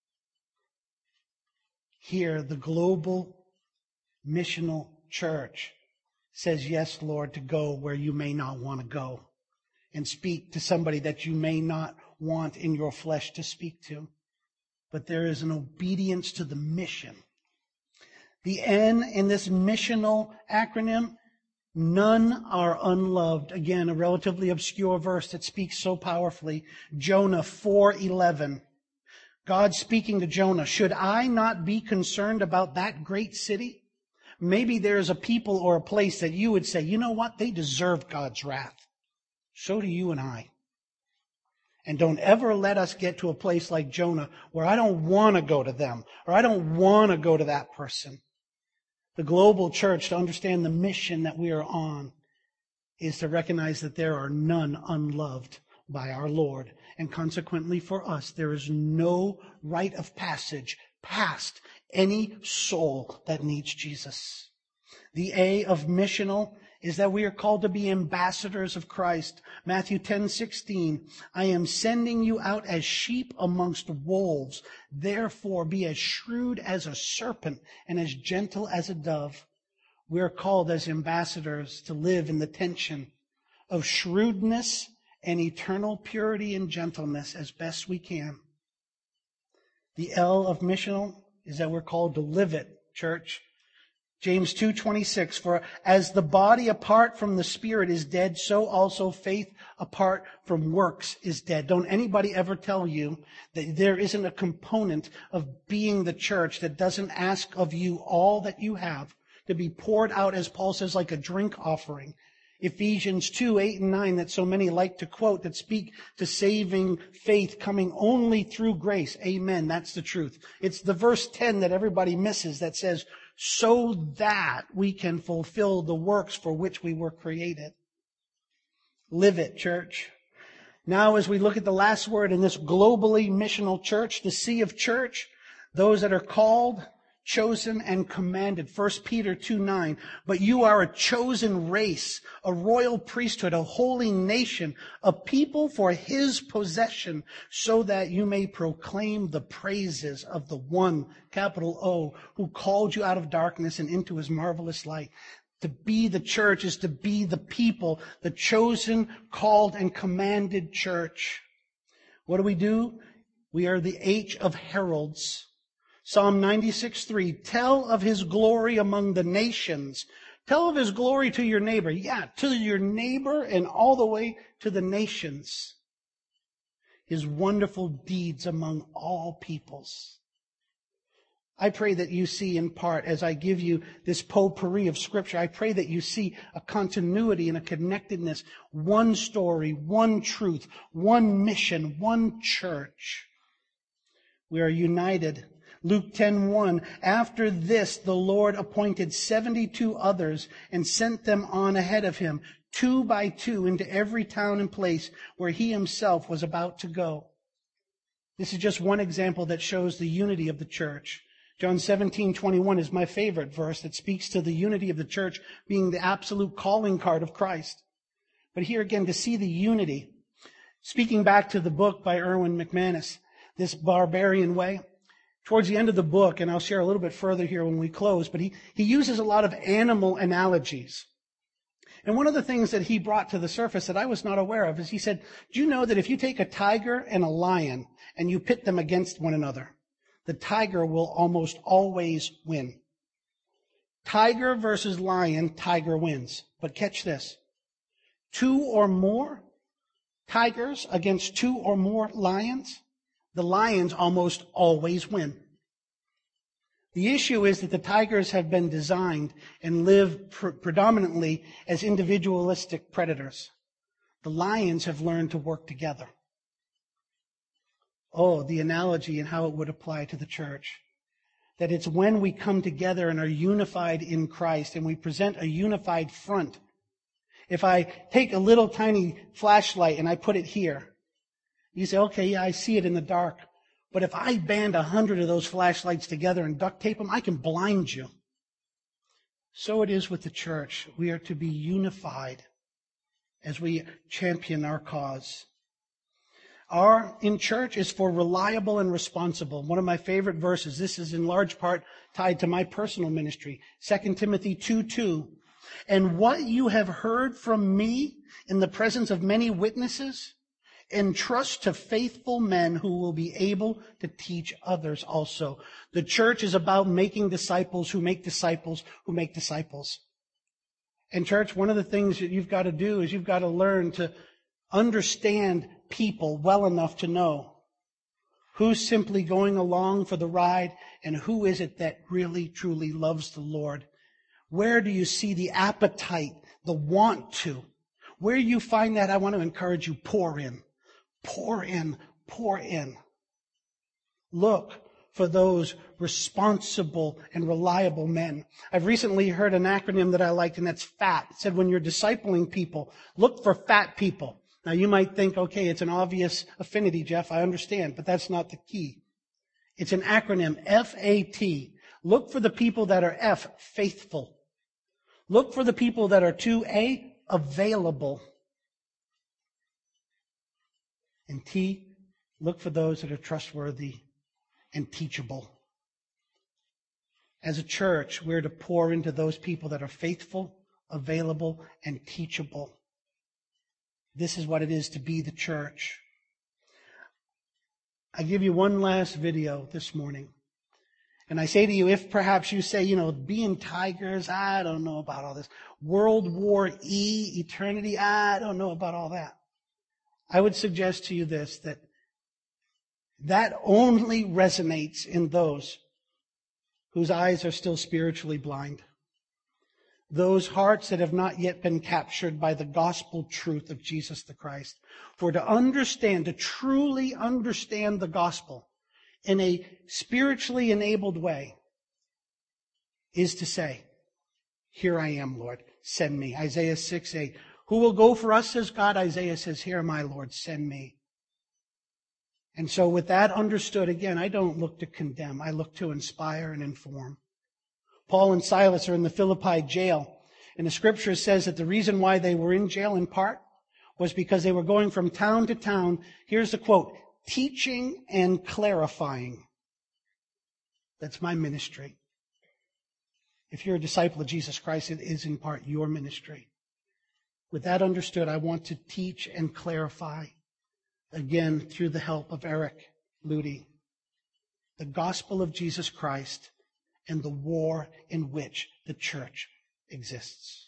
Here, the global missional church says, yes, Lord, to go where you may not want to go and speak to somebody that you may not want in your flesh to speak to. But there is an obedience to the mission. The N in this missional acronym, none are unloved. Again, a relatively obscure verse that speaks so powerfully. Jonah 4:11. God speaking to Jonah, should I not be concerned about that great city? Maybe there's a people or a place that you would say, you know what? They deserve God's wrath. So do you and I. And don't ever let us get to a place like Jonah where I don't want to go to them or I don't want to go to that person. The global church, to understand the mission that we are on, is to recognize that there are none unloved by our Lord. And consequently for us, there is no rite of passage past any soul that needs Jesus. The A of missional is that we are called to be ambassadors of Christ. Matthew 10:16, I am sending you out as sheep amongst wolves. Therefore be as shrewd as a serpent and as gentle as a dove. We are called as ambassadors to live in the tension of shrewdness and eternal purity and gentleness as best we can. The L of missional is that we're called to live it, church. James 2:26, for as the body apart from the spirit is dead, so also faith apart from works is dead. Don't anybody ever tell you that there isn't a component of being the church that doesn't ask of you all that you have to be poured out, as Paul says, like a drink offering. Ephesians 2:8-9 that so many like to quote that speak to saving faith coming only through grace. Amen. That's the truth. It's the verse 10 that everybody misses that says, so that we can fulfill the works for which we were created. Live it, church. Now, as we look at the last word in this globally missional church, the C of church, those that are called, chosen, and commanded. 1 Peter 2:9. But you are a chosen race, a royal priesthood, a holy nation, a people for his possession, so that you may proclaim the praises of the one, capital O, who called you out of darkness and into his marvelous light. To be the church is to be the people, the chosen, called, and commanded church. What do? We are the H of heralds. Psalm 96:3, tell of his glory among the nations. Tell of his glory to your neighbor. Yeah, to your neighbor and all the way to the nations. His wonderful deeds among all peoples. I pray that you see in part, as I give you this potpourri of Scripture, I pray that you see a continuity and a connectedness, one story, one truth, one mission, one church. We are united. Luke 10:1, after this the Lord appointed 72 others and sent them on ahead of him, 2 by 2, into every town and place where he himself was about to go. This is just one example that shows the unity of the church. John 17:21 is my favorite verse that speaks to the unity of the church being the absolute calling card of Christ. But here again, to see the unity, speaking back to the book by Erwin McManus, This Barbarian Way, towards the end of the book, and I'll share a little bit further here when we close, but he uses a lot of animal analogies. And one of the things that he brought to the surface that I was not aware of is he said, do you know that if you take a tiger and a lion and you pit them against one another, the tiger will almost always win. Tiger versus lion, tiger wins. But catch this. 2 or more tigers against 2 or more lions, the lions almost always win. The issue is that the tigers have been designed and live predominantly as individualistic predators. The lions have learned to work together. Oh, the analogy and how it would apply to the church. That it's when we come together and are unified in Christ and we present a unified front. If I take a little tiny flashlight and I put it here, you say, okay, yeah, I see it in the dark. But if I band 100 of those flashlights together and duct tape them, I can blind you. So it is with the church. We are to be unified as we champion our cause. R in church is for reliable and responsible. One of my favorite verses, this is in large part tied to my personal ministry, 2 Timothy 2:2. And what you have heard from me in the presence of many witnesses, entrust to faithful men who will be able to teach others also. The church is about making disciples who make disciples who make disciples. And church, one of the things that you've got to do is you've got to learn to understand people well enough to know who's simply going along for the ride and who is it that really, truly loves the Lord. Where do you see the appetite, the want to? Where you find that, I want to encourage you, pour in. Pour in, pour in. Look for those responsible and reliable men. I've recently heard an acronym that I liked, and that's FAT. It said when you're discipling people, look for fat people. Now you might think, okay, it's an obvious affinity, Jeff, I understand, but that's not the key. It's an acronym, FAT. Look for the people that are F, faithful. Look for the people that are 2A, available. And T, look for those that are trustworthy and teachable. As a church, we're to pour into those people that are faithful, available, and teachable. This is what it is to be the church. I give you one last video this morning. And I say to you, if perhaps you say, being tigers, I don't know about all this. World War E, eternity, I don't know about all that. I would suggest to you this, that only resonates in those whose eyes are still spiritually blind. Those hearts that have not yet been captured by the gospel truth of Jesus the Christ. For to truly understand the gospel in a spiritually enabled way is to say, here I am, Lord, send me. Isaiah 6:8. Who will go for us, says God? Isaiah says, here am I, Lord, send me. And so with that understood, again, I don't look to condemn. I look to inspire and inform. Paul and Silas are in the Philippi jail. And the scripture says that the reason why they were in jail in part was because they were going from town to town. Here's the quote, teaching and clarifying. That's my ministry. If you're a disciple of Jesus Christ, it is in part your ministry. With that understood, I want to teach and clarify, again, through the help of Eric Ludy, the gospel of Jesus Christ and the war in which the church exists.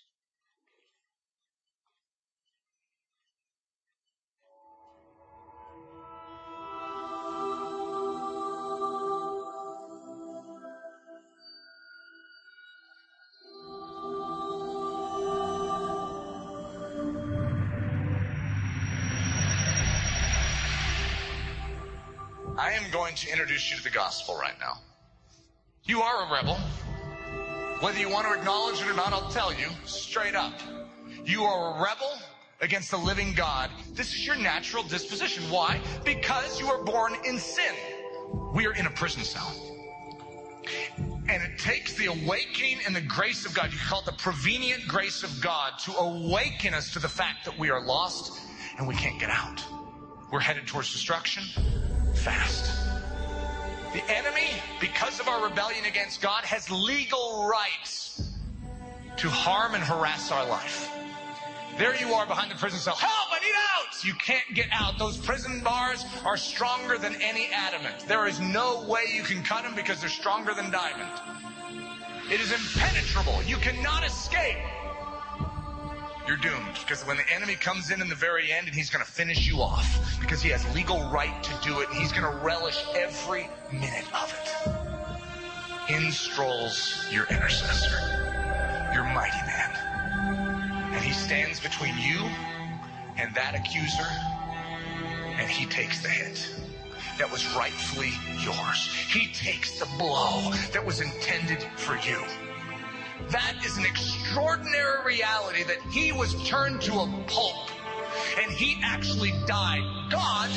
I am going to introduce you to the gospel right now. You are a rebel. Whether you want to acknowledge it or not, I'll tell you straight up. You are a rebel against the living God. This is your natural disposition. Why? Because you are born in sin. We are in a prison cell. And it takes the awakening and the grace of God, you call it the prevenient grace of God, to awaken us to the fact that we are lost and we can't get out. We're headed towards destruction fast. The enemy, because of our rebellion against God, has legal rights to harm and harass our life. There you are behind the prison cell. Help, I need out! You can't get out. Those prison bars are stronger than any adamant. There is no way you can cut them because they're stronger than diamond. It is impenetrable. You cannot escape. You're doomed, because when the enemy comes in the very end, and he's going to finish you off because he has legal right to do it, and he's going to relish every minute of it. In strolls your intercessor, your mighty man, and he stands between you and that accuser, and he takes the hit. that was rightfully yours. He takes the blow that was intended for you. That is an extraordinary reality, that he was turned to a pulp and he actually died. God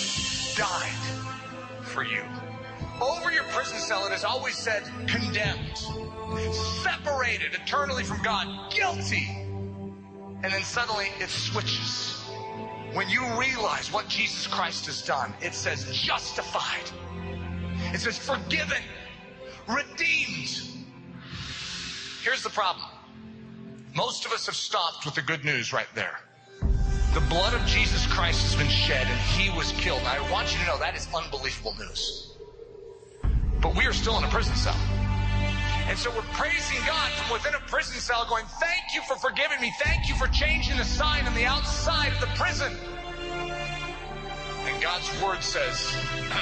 died for you. Over your prison cell, it has always said condemned, separated eternally from God, guilty. And then suddenly it switches. When you realize what Jesus Christ has done, it says justified. It says forgiven, redeemed. Here's the problem. Most of us have stopped with the good news right there. The blood of Jesus Christ has been shed and he was killed. And I want you to know that is unbelievable news. But we are still in a prison cell. And so we're praising God from within a prison cell, going, thank you for forgiving me. Thank you for changing the sign on the outside of the prison. And God's word says,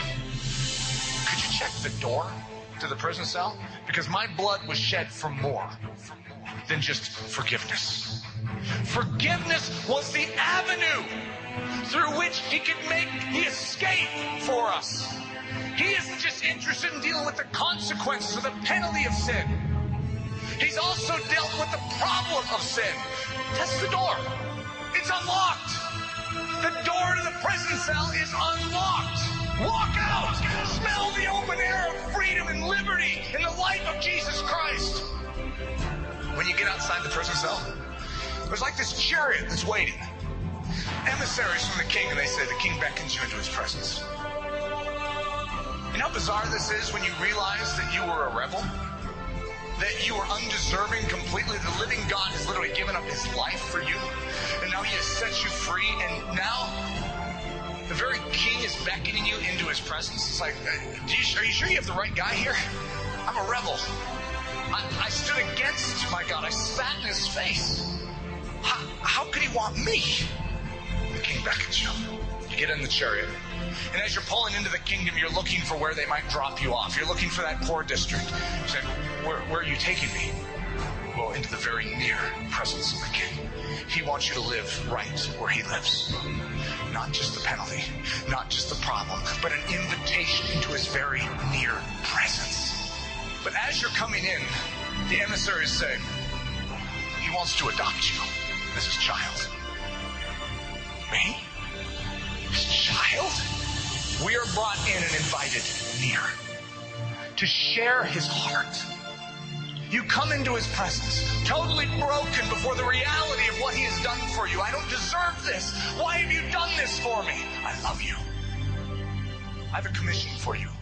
could you check the door to the prison cell? Because my blood was shed for more than just forgiveness. Forgiveness was the avenue through which he could make the escape for us. He isn't just interested in dealing with the consequences or the penalty of sin. He's also dealt with the problem of sin. Test the door. It's unlocked. The door to the prison cell is unlocked. Walk out. Smell the open air of freedom and liberty in the life of Jesus Christ. When you get outside the prison cell, there's like this chariot that's waiting. Emissaries from the king, and they say the king beckons you into his presence. You know how bizarre this is when you realize that you were a rebel? That you were undeserving completely. The living God has literally given up his life for you. And now he has set you free. And now the very king is beckoning you into his presence. It's like, are you sure you have the right guy here? I'm a rebel. I stood against my God. I spat in his face. How could he want me? The king beckons you. You get in the chariot. And as you're pulling into the kingdom, you're looking for where they might drop you off. You're looking for that poor district. You say, where are you taking me? Well, into the very near presence of the king. He wants you to live right where he lives. Not just the penalty, not just the problem, but an invitation into his very near presence. But as you're coming in, the emissaries say, he wants to adopt you as his child. Me? His child? We are brought in and invited near to share his heart. You come into his presence, totally broken before the reality of what he has done for you. I don't deserve this. Why have you done this for me? I love you. I have a commission for you.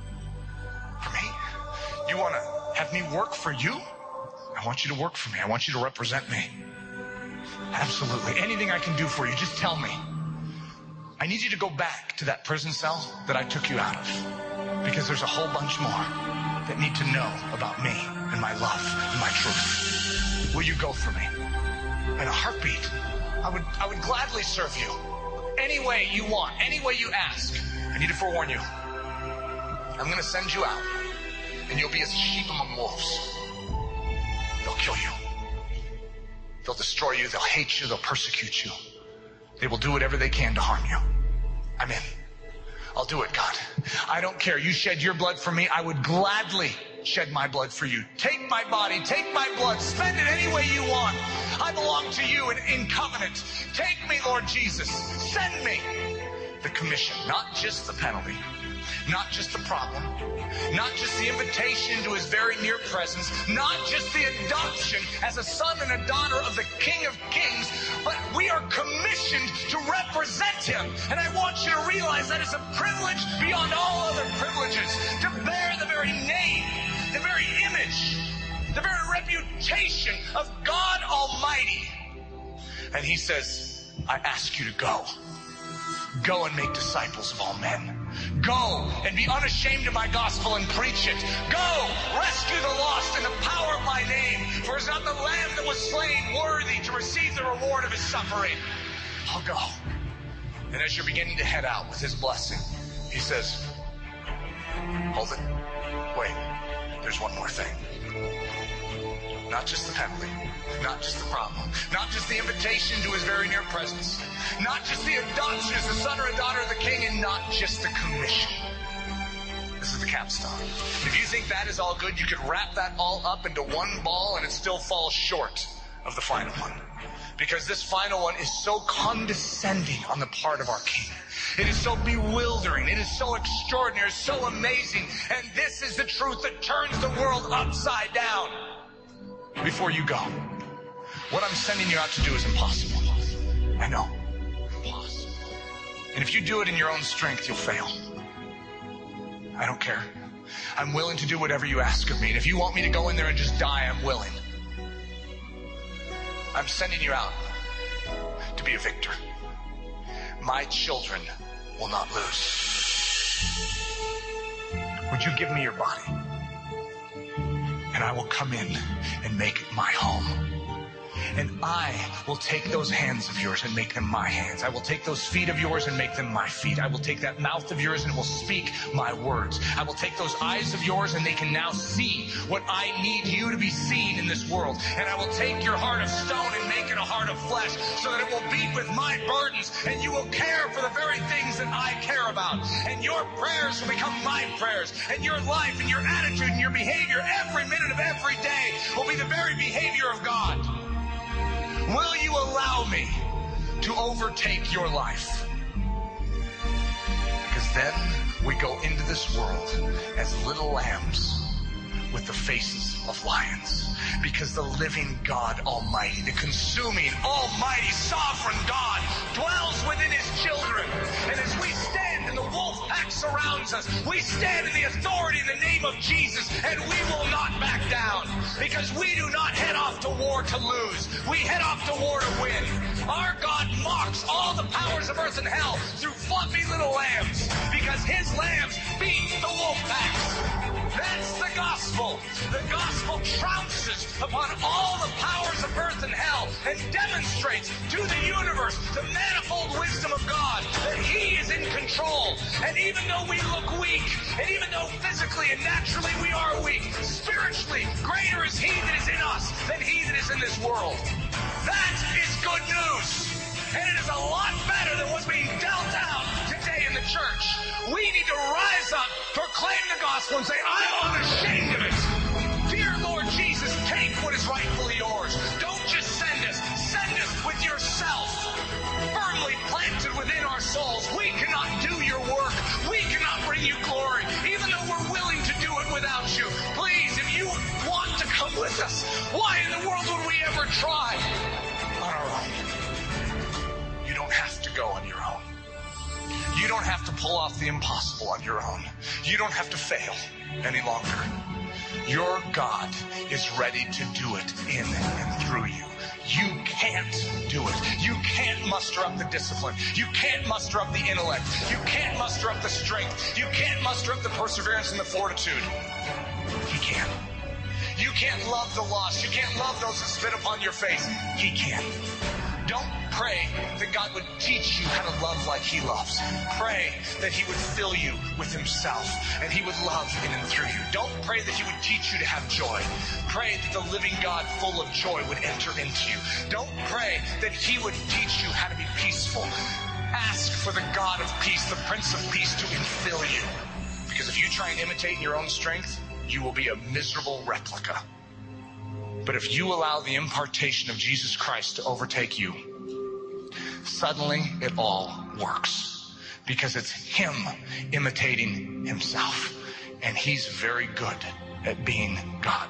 For me? You want to have me work for you? I want you to work for me. I want you to represent me. Absolutely. Anything I can do for you, just tell me. I need you to go back to that prison cell that I took you out of, because there's a whole bunch more that need to know about me and my love and my truth. Will you go for me? In a heartbeat, I would gladly serve you any way you want, any way you ask. I need to forewarn you. I'm going to send you out, and you'll be as sheep among wolves. They'll kill you. They'll destroy you. They'll hate you. They'll persecute you. They will do whatever they can to harm you. I'm in. I'll do it, God. I don't care. You shed your blood for me. I would gladly shed my blood for you. Take my body. Take my blood. Spend it any way you want. I belong to you in covenant. Take me, Lord Jesus. Send me. The commission, not just the penalty, not just the problem, not just the invitation to his very near presence, not just the adoption as a son and a daughter of the King of Kings, but we are commissioned to represent him. And I want you to realize that it's a privilege beyond all other privileges to bear the very name, the very image, the very reputation of God Almighty. And he says, I ask you to go. Go and make disciples of all men. Go and be unashamed of my gospel and preach it. Go, rescue the lost in the power of my name. For is not the Lamb that was slain worthy to receive the reward of his suffering? I'll go. And as you're beginning to head out with his blessing, he says, hold it. Wait, there's one more thing. Not just the penalty, not just the problem, not just the invitation to his very near presence, not just the adoption as the son or a daughter of the king, and not just the commission. This is the capstone. If you think that is all good, you could wrap that all up into one ball and it still falls short of the final one. Because this final one is so condescending on the part of our king. It is so bewildering. It is so extraordinary, so amazing. And this is the truth that turns the world upside down. Before you go, what I'm sending you out to do is impossible. I know. Impossible. And if you do it in your own strength, you'll fail. I don't care. I'm willing to do whatever you ask of me. And if you want me to go in there and just die, I'm willing. I'm sending you out to be a victor. My children will not lose. Would you give me your body? And I will come in and make it my home. And I will take those hands of yours and make them my hands. I will take those feet of yours and make them my feet. I will take that mouth of yours and will speak my words. I will take those eyes of yours and they can now see what I need you to be seen in this world. And I will take your heart of stone and make it a heart of flesh so that it will beat with my burdens and you will care for the very things that I care about. And your prayers will become my prayers. And your life and your attitude and your behavior every minute of every day will be the very behavior of God. Will you allow me to overtake your life? Because then we go into this world as little lambs with the faces of lions. Because the living God Almighty, the consuming, almighty, sovereign God dwells within his children. And as we stand and the wolf pack surrounds us, we stand in the authority in the name of Jesus, and we will not back down. Because we do not head off to war to lose. We head off to war to win. Our God mocks all the powers of earth and hell through fluffy little lambs. Because his lambs beat the wolf packs. That's the gospel. The gospel trounces upon all the powers of earth and hell and demonstrates to the universe the manifold wisdom of God, that he is in control. And even though we look weak, and even though physically and naturally we are weak, spiritually greater is he that is in us than he that is in this world. That is good news. And it is a lot better than what's being dealt out today in the church. We need to rise up, proclaim the gospel, and say, I'm unashamed of it. Dear Lord Jesus, take what is rightfully yours. Don't just send us with yourself firmly planted within our souls. We cannot do your work. We cannot bring you glory, even though we're willing to do it without you. Please, if you want to come with us, why in the world would we ever try on our own? You don't have to go on your own. You don't have to pull off the impossible on your own. You don't have to fail any longer. Your God is ready to do it in and through you. You can't do it. You can't muster up the discipline. You can't muster up the intellect. You can't muster up the strength. You can't muster up the perseverance and the fortitude. He can. You can't love the lost. You can't love those that spit upon your face. He can. Don't pray that God would teach you how to love like he loves. Pray that he would fill you with himself and he would love in and through you. Don't pray that he would teach you to have joy. Pray that the living God full of joy would enter into you. Don't pray that he would teach you how to be peaceful. Ask for the God of peace, the Prince of Peace, to infill you. Because if you try and imitate your own strength, you will be a miserable replica. But if you allow the impartation of Jesus Christ to overtake you, suddenly it all works. Because it's him imitating himself. And he's very good at being God.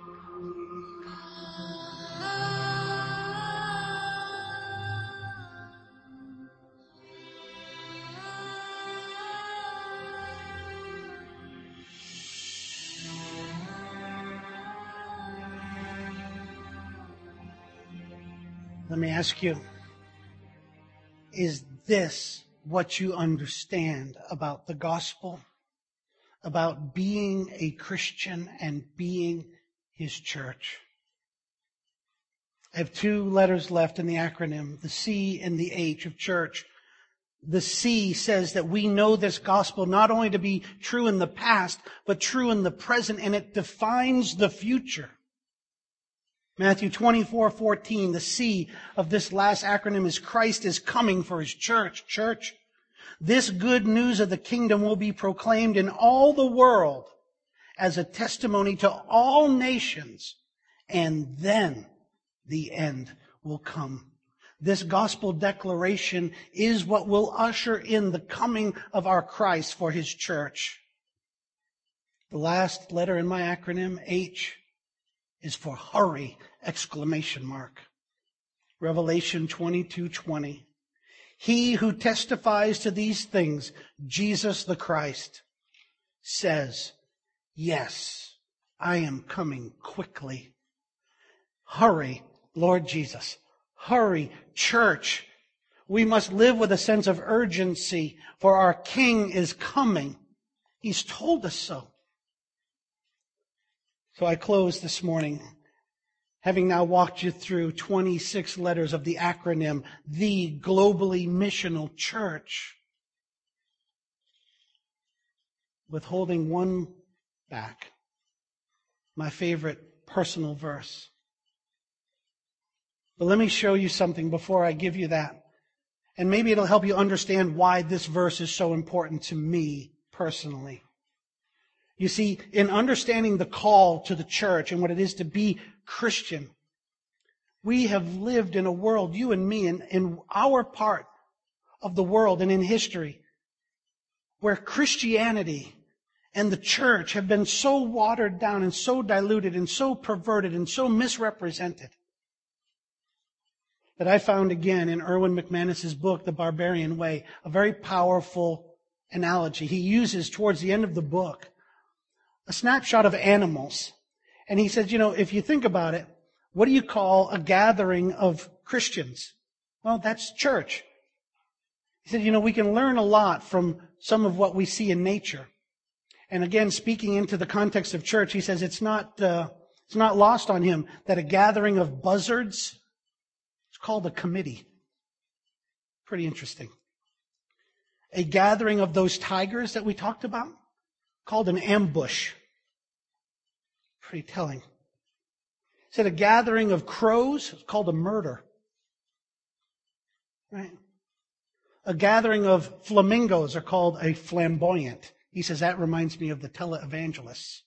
Let me ask you, is this what you understand about the gospel? About being a Christian and being his church? I have two letters left in the acronym, the C and the H of church. The C says that we know this gospel not only to be true in the past, but true in the present, and it defines the future. Matthew 24:14, the C of this last acronym is Christ is coming for His church. Church, this good news of the kingdom will be proclaimed in all the world as a testimony to all nations, and then the end will come. This gospel declaration is what will usher in the coming of our Christ for His church. The last letter in my acronym, H, is for hurry, exclamation mark. Revelation 22:20. He who testifies to these things, Jesus the Christ, says, yes, I am coming quickly. Hurry, Lord Jesus. Hurry, church. We must live with a sense of urgency, for our King is coming. He's told us so. So I close this morning, having now walked you through 26 letters of the acronym, the globally missional church, withholding one back, my favorite personal verse. But let me show you something before I give you that. And maybe it'll help you understand why this verse is so important to me personally. You see, in understanding the call to the church and what it is to be Christian, we have lived in a world, you and me, in our part of the world and in history, where Christianity and the church have been so watered down and so diluted and so perverted and so misrepresented that I found again in Erwin McManus's book, The Barbarian Way, a very powerful analogy. He uses towards the end of the book a snapshot of animals. And he says, if you think about it, what do you call a gathering of Christians? Well, that's church. He said, we can learn a lot from some of what we see in nature. And again, speaking into the context of church, he says it's not lost on him that a gathering of buzzards is called a committee. Pretty interesting. A gathering of those tigers that we talked about, called an ambush. Pretty telling. He said a gathering of crows is called a murder. Right? A gathering of flamingos are called a flamboyant. He says that reminds me of the televangelists.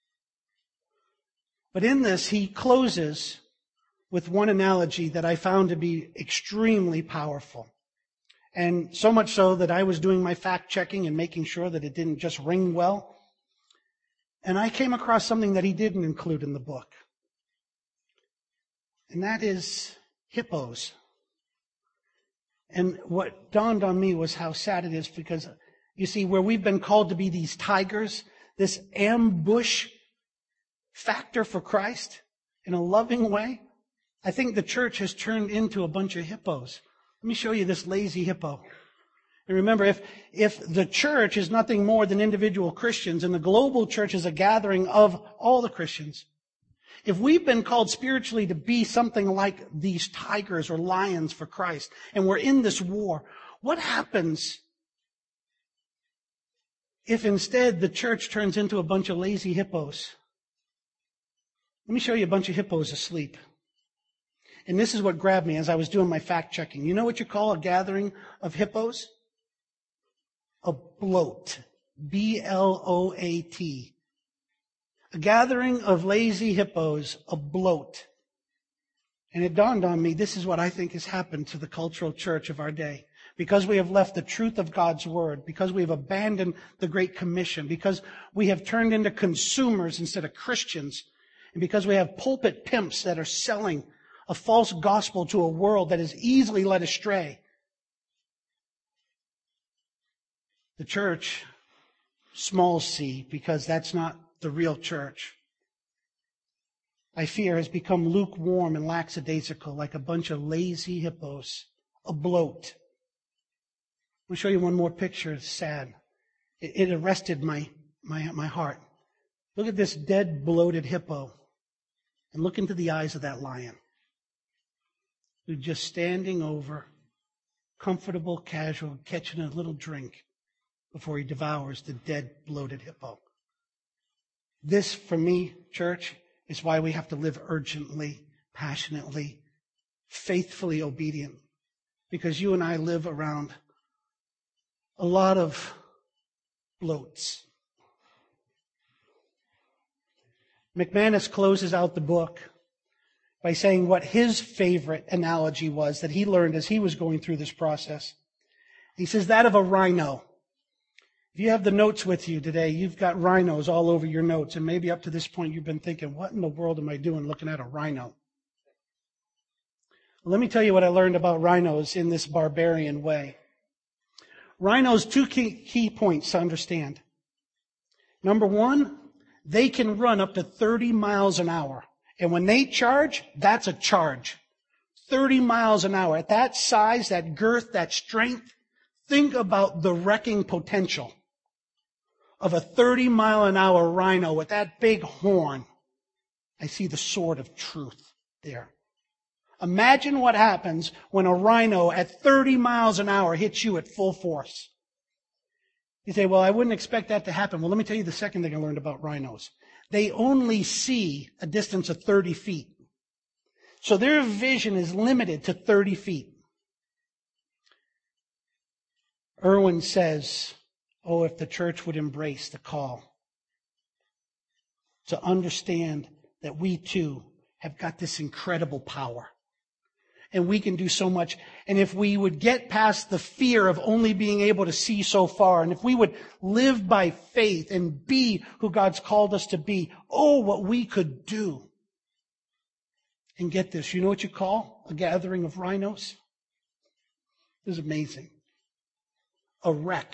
But in this, he closes with one analogy that I found to be extremely powerful. And so much so that I was doing my fact-checking and making sure that it didn't just ring well. And I came across something that he didn't include in the book. And that is hippos. And what dawned on me was how sad it is because, you see, where we've been called to be these tigers, this ambush factor for Christ in a loving way, I think the church has turned into a bunch of hippos. Let me show you this lazy hippo. And remember, if the church is nothing more than individual Christians and the global church is a gathering of all the Christians, if we've been called spiritually to be something like these tigers or lions for Christ, and we're in this war, what happens if instead the church turns into a bunch of lazy hippos? Let me show you a bunch of hippos asleep. And this is what grabbed me as I was doing my fact-checking. You know what you call a gathering of hippos? A bloat. B-L-O-A-T. A gathering of lazy hippos, a bloat. And it dawned on me, this is what I think has happened to the cultural church of our day. Because we have left the truth of God's word, because we have abandoned the Great Commission, because we have turned into consumers instead of Christians, and because we have pulpit pimps that are selling a false gospel to a world that is easily led astray. The church, small c, because that's not the real church, I fear has become lukewarm and lackadaisical, like a bunch of lazy hippos, a bloat. I'll show you one more picture. It's sad. It arrested my heart. Look at this dead, bloated hippo. And look into the eyes of that lion. Who's just standing over, comfortable, casual, catching a little drink before he devours the dead, bloated hippo. This, for me, church, is why we have to live urgently passionately, faithfully obedient. Because you and I live around a lot of bloats. McManus closes out the book by saying what his favorite analogy was that he learned as he was going through this process. He says that of a rhino. If you have the notes with you today, you've got rhinos all over your notes, and maybe up to this point you've been thinking, what in the world am I doing looking at a rhino? Let me tell you what I learned about rhinos in this barbarian way. Rhinos, two key points to understand. Number one, they can run up to 30 miles an hour. And when they charge, that's a charge. 30 miles an hour. At that size, that girth, that strength, think about the wrecking potential of a 30-mile-an-hour rhino with that big horn. I see the sword of truth there. Imagine what happens when a rhino at 30 miles an hour hits you at full force. You say, well, I wouldn't expect that to happen. Well, let me tell you the second thing I learned about rhinos. They only see a distance of 30 feet. So their vision is limited to 30 feet. Irwin says, oh, if the church would embrace the call to understand that we too have got this incredible power. And we can do so much. And if we would get past the fear of only being able to see so far, and if we would live by faith and be who God's called us to be, oh, what we could do. And get this, you know what you call a gathering of rhinos? This is amazing. A wreck.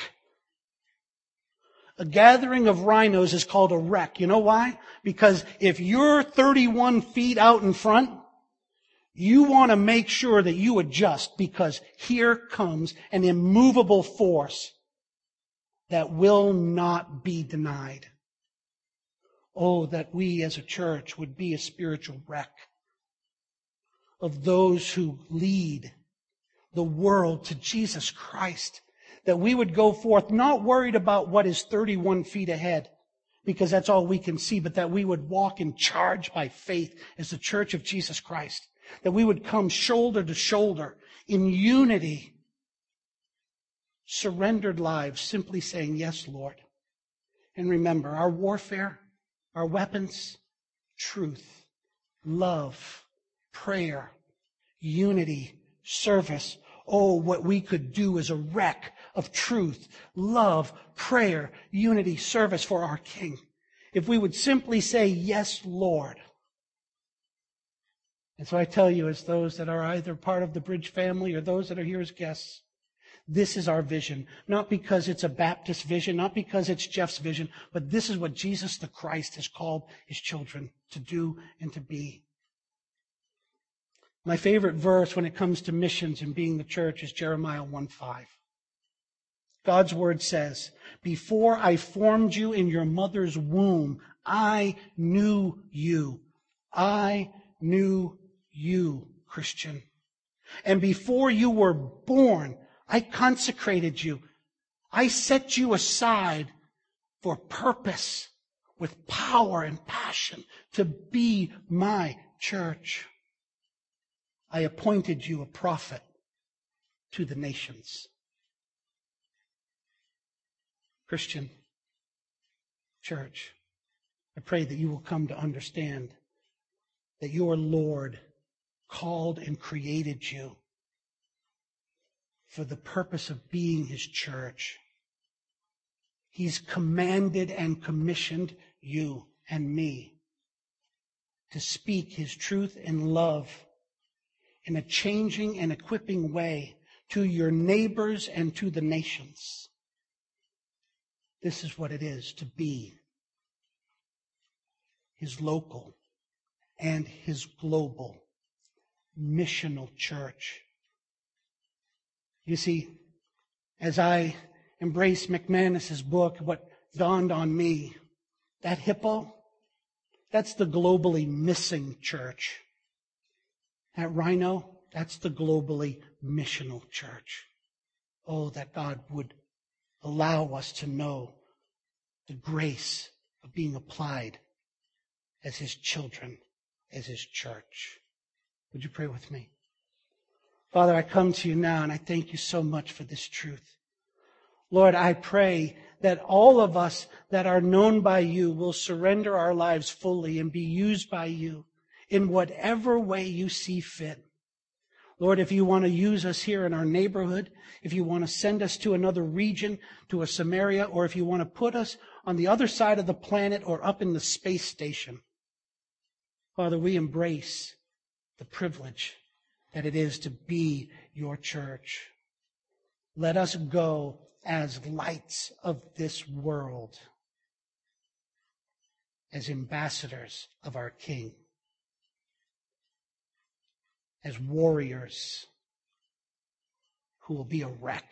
A gathering of rhinos is called a wreck. You know why? Because if you're 31 feet out in front, you want to make sure that you adjust, because here comes an immovable force that will not be denied. Oh, that we as a church would be a spiritual wreck of those who lead the world to Jesus Christ. That we would go forth not worried about what is 31 feet ahead, because that's all we can see, but that we would walk in charge by faith as the church of Jesus Christ. That we would come shoulder to shoulder in unity, surrendered lives, simply saying, yes, Lord. And remember, our warfare, our weapons, truth, love, prayer, unity, service. Oh, what we could do is a wreck of truth, love, prayer, unity, service for our King. If we would simply say, yes, Lord. And so I tell you, as those that are either part of the Bridge family or those that are here as guests, this is our vision. Not because it's a Baptist vision, not because it's Jeff's vision, but this is what Jesus the Christ has called His children to do and to be. My favorite verse when it comes to missions and being the church is Jeremiah 1:5. God's word says, before I formed you in your mother's womb, I knew you. I knew you, Christian. And before you were born, I consecrated you. I set you aside for purpose, with power and passion, to be my church. I appointed you a prophet to the nations. Christian, church, I pray that you will come to understand that your Lord called and created you for the purpose of being His church. He's commanded and commissioned you and me to speak His truth and love in a changing and equipping way to your neighbors and to the nations. This is what it is to be His local and His global missional church. You see, as I embrace McManus's book, what dawned on me, that hippo, that's the globally missing church. That rhino, that's the globally missional church. Oh, that God would allow us to know the grace of being applied as His children, as His church. Would you pray with me? Father, I come to you now and I thank you so much for this truth. Lord, I pray that all of us that are known by you will surrender our lives fully and be used by you in whatever way you see fit. Lord, if you want to use us here in our neighborhood, if you want to send us to another region, to a Samaria, or if you want to put us on the other side of the planet or up in the space station, Father, we embrace the privilege that it is to be your church. Let us go as lights of this world, as ambassadors of our King, as warriors who will be a wreck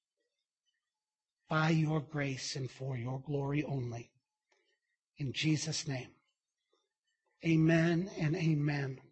by your grace and for your glory only. In Jesus' name, amen and amen.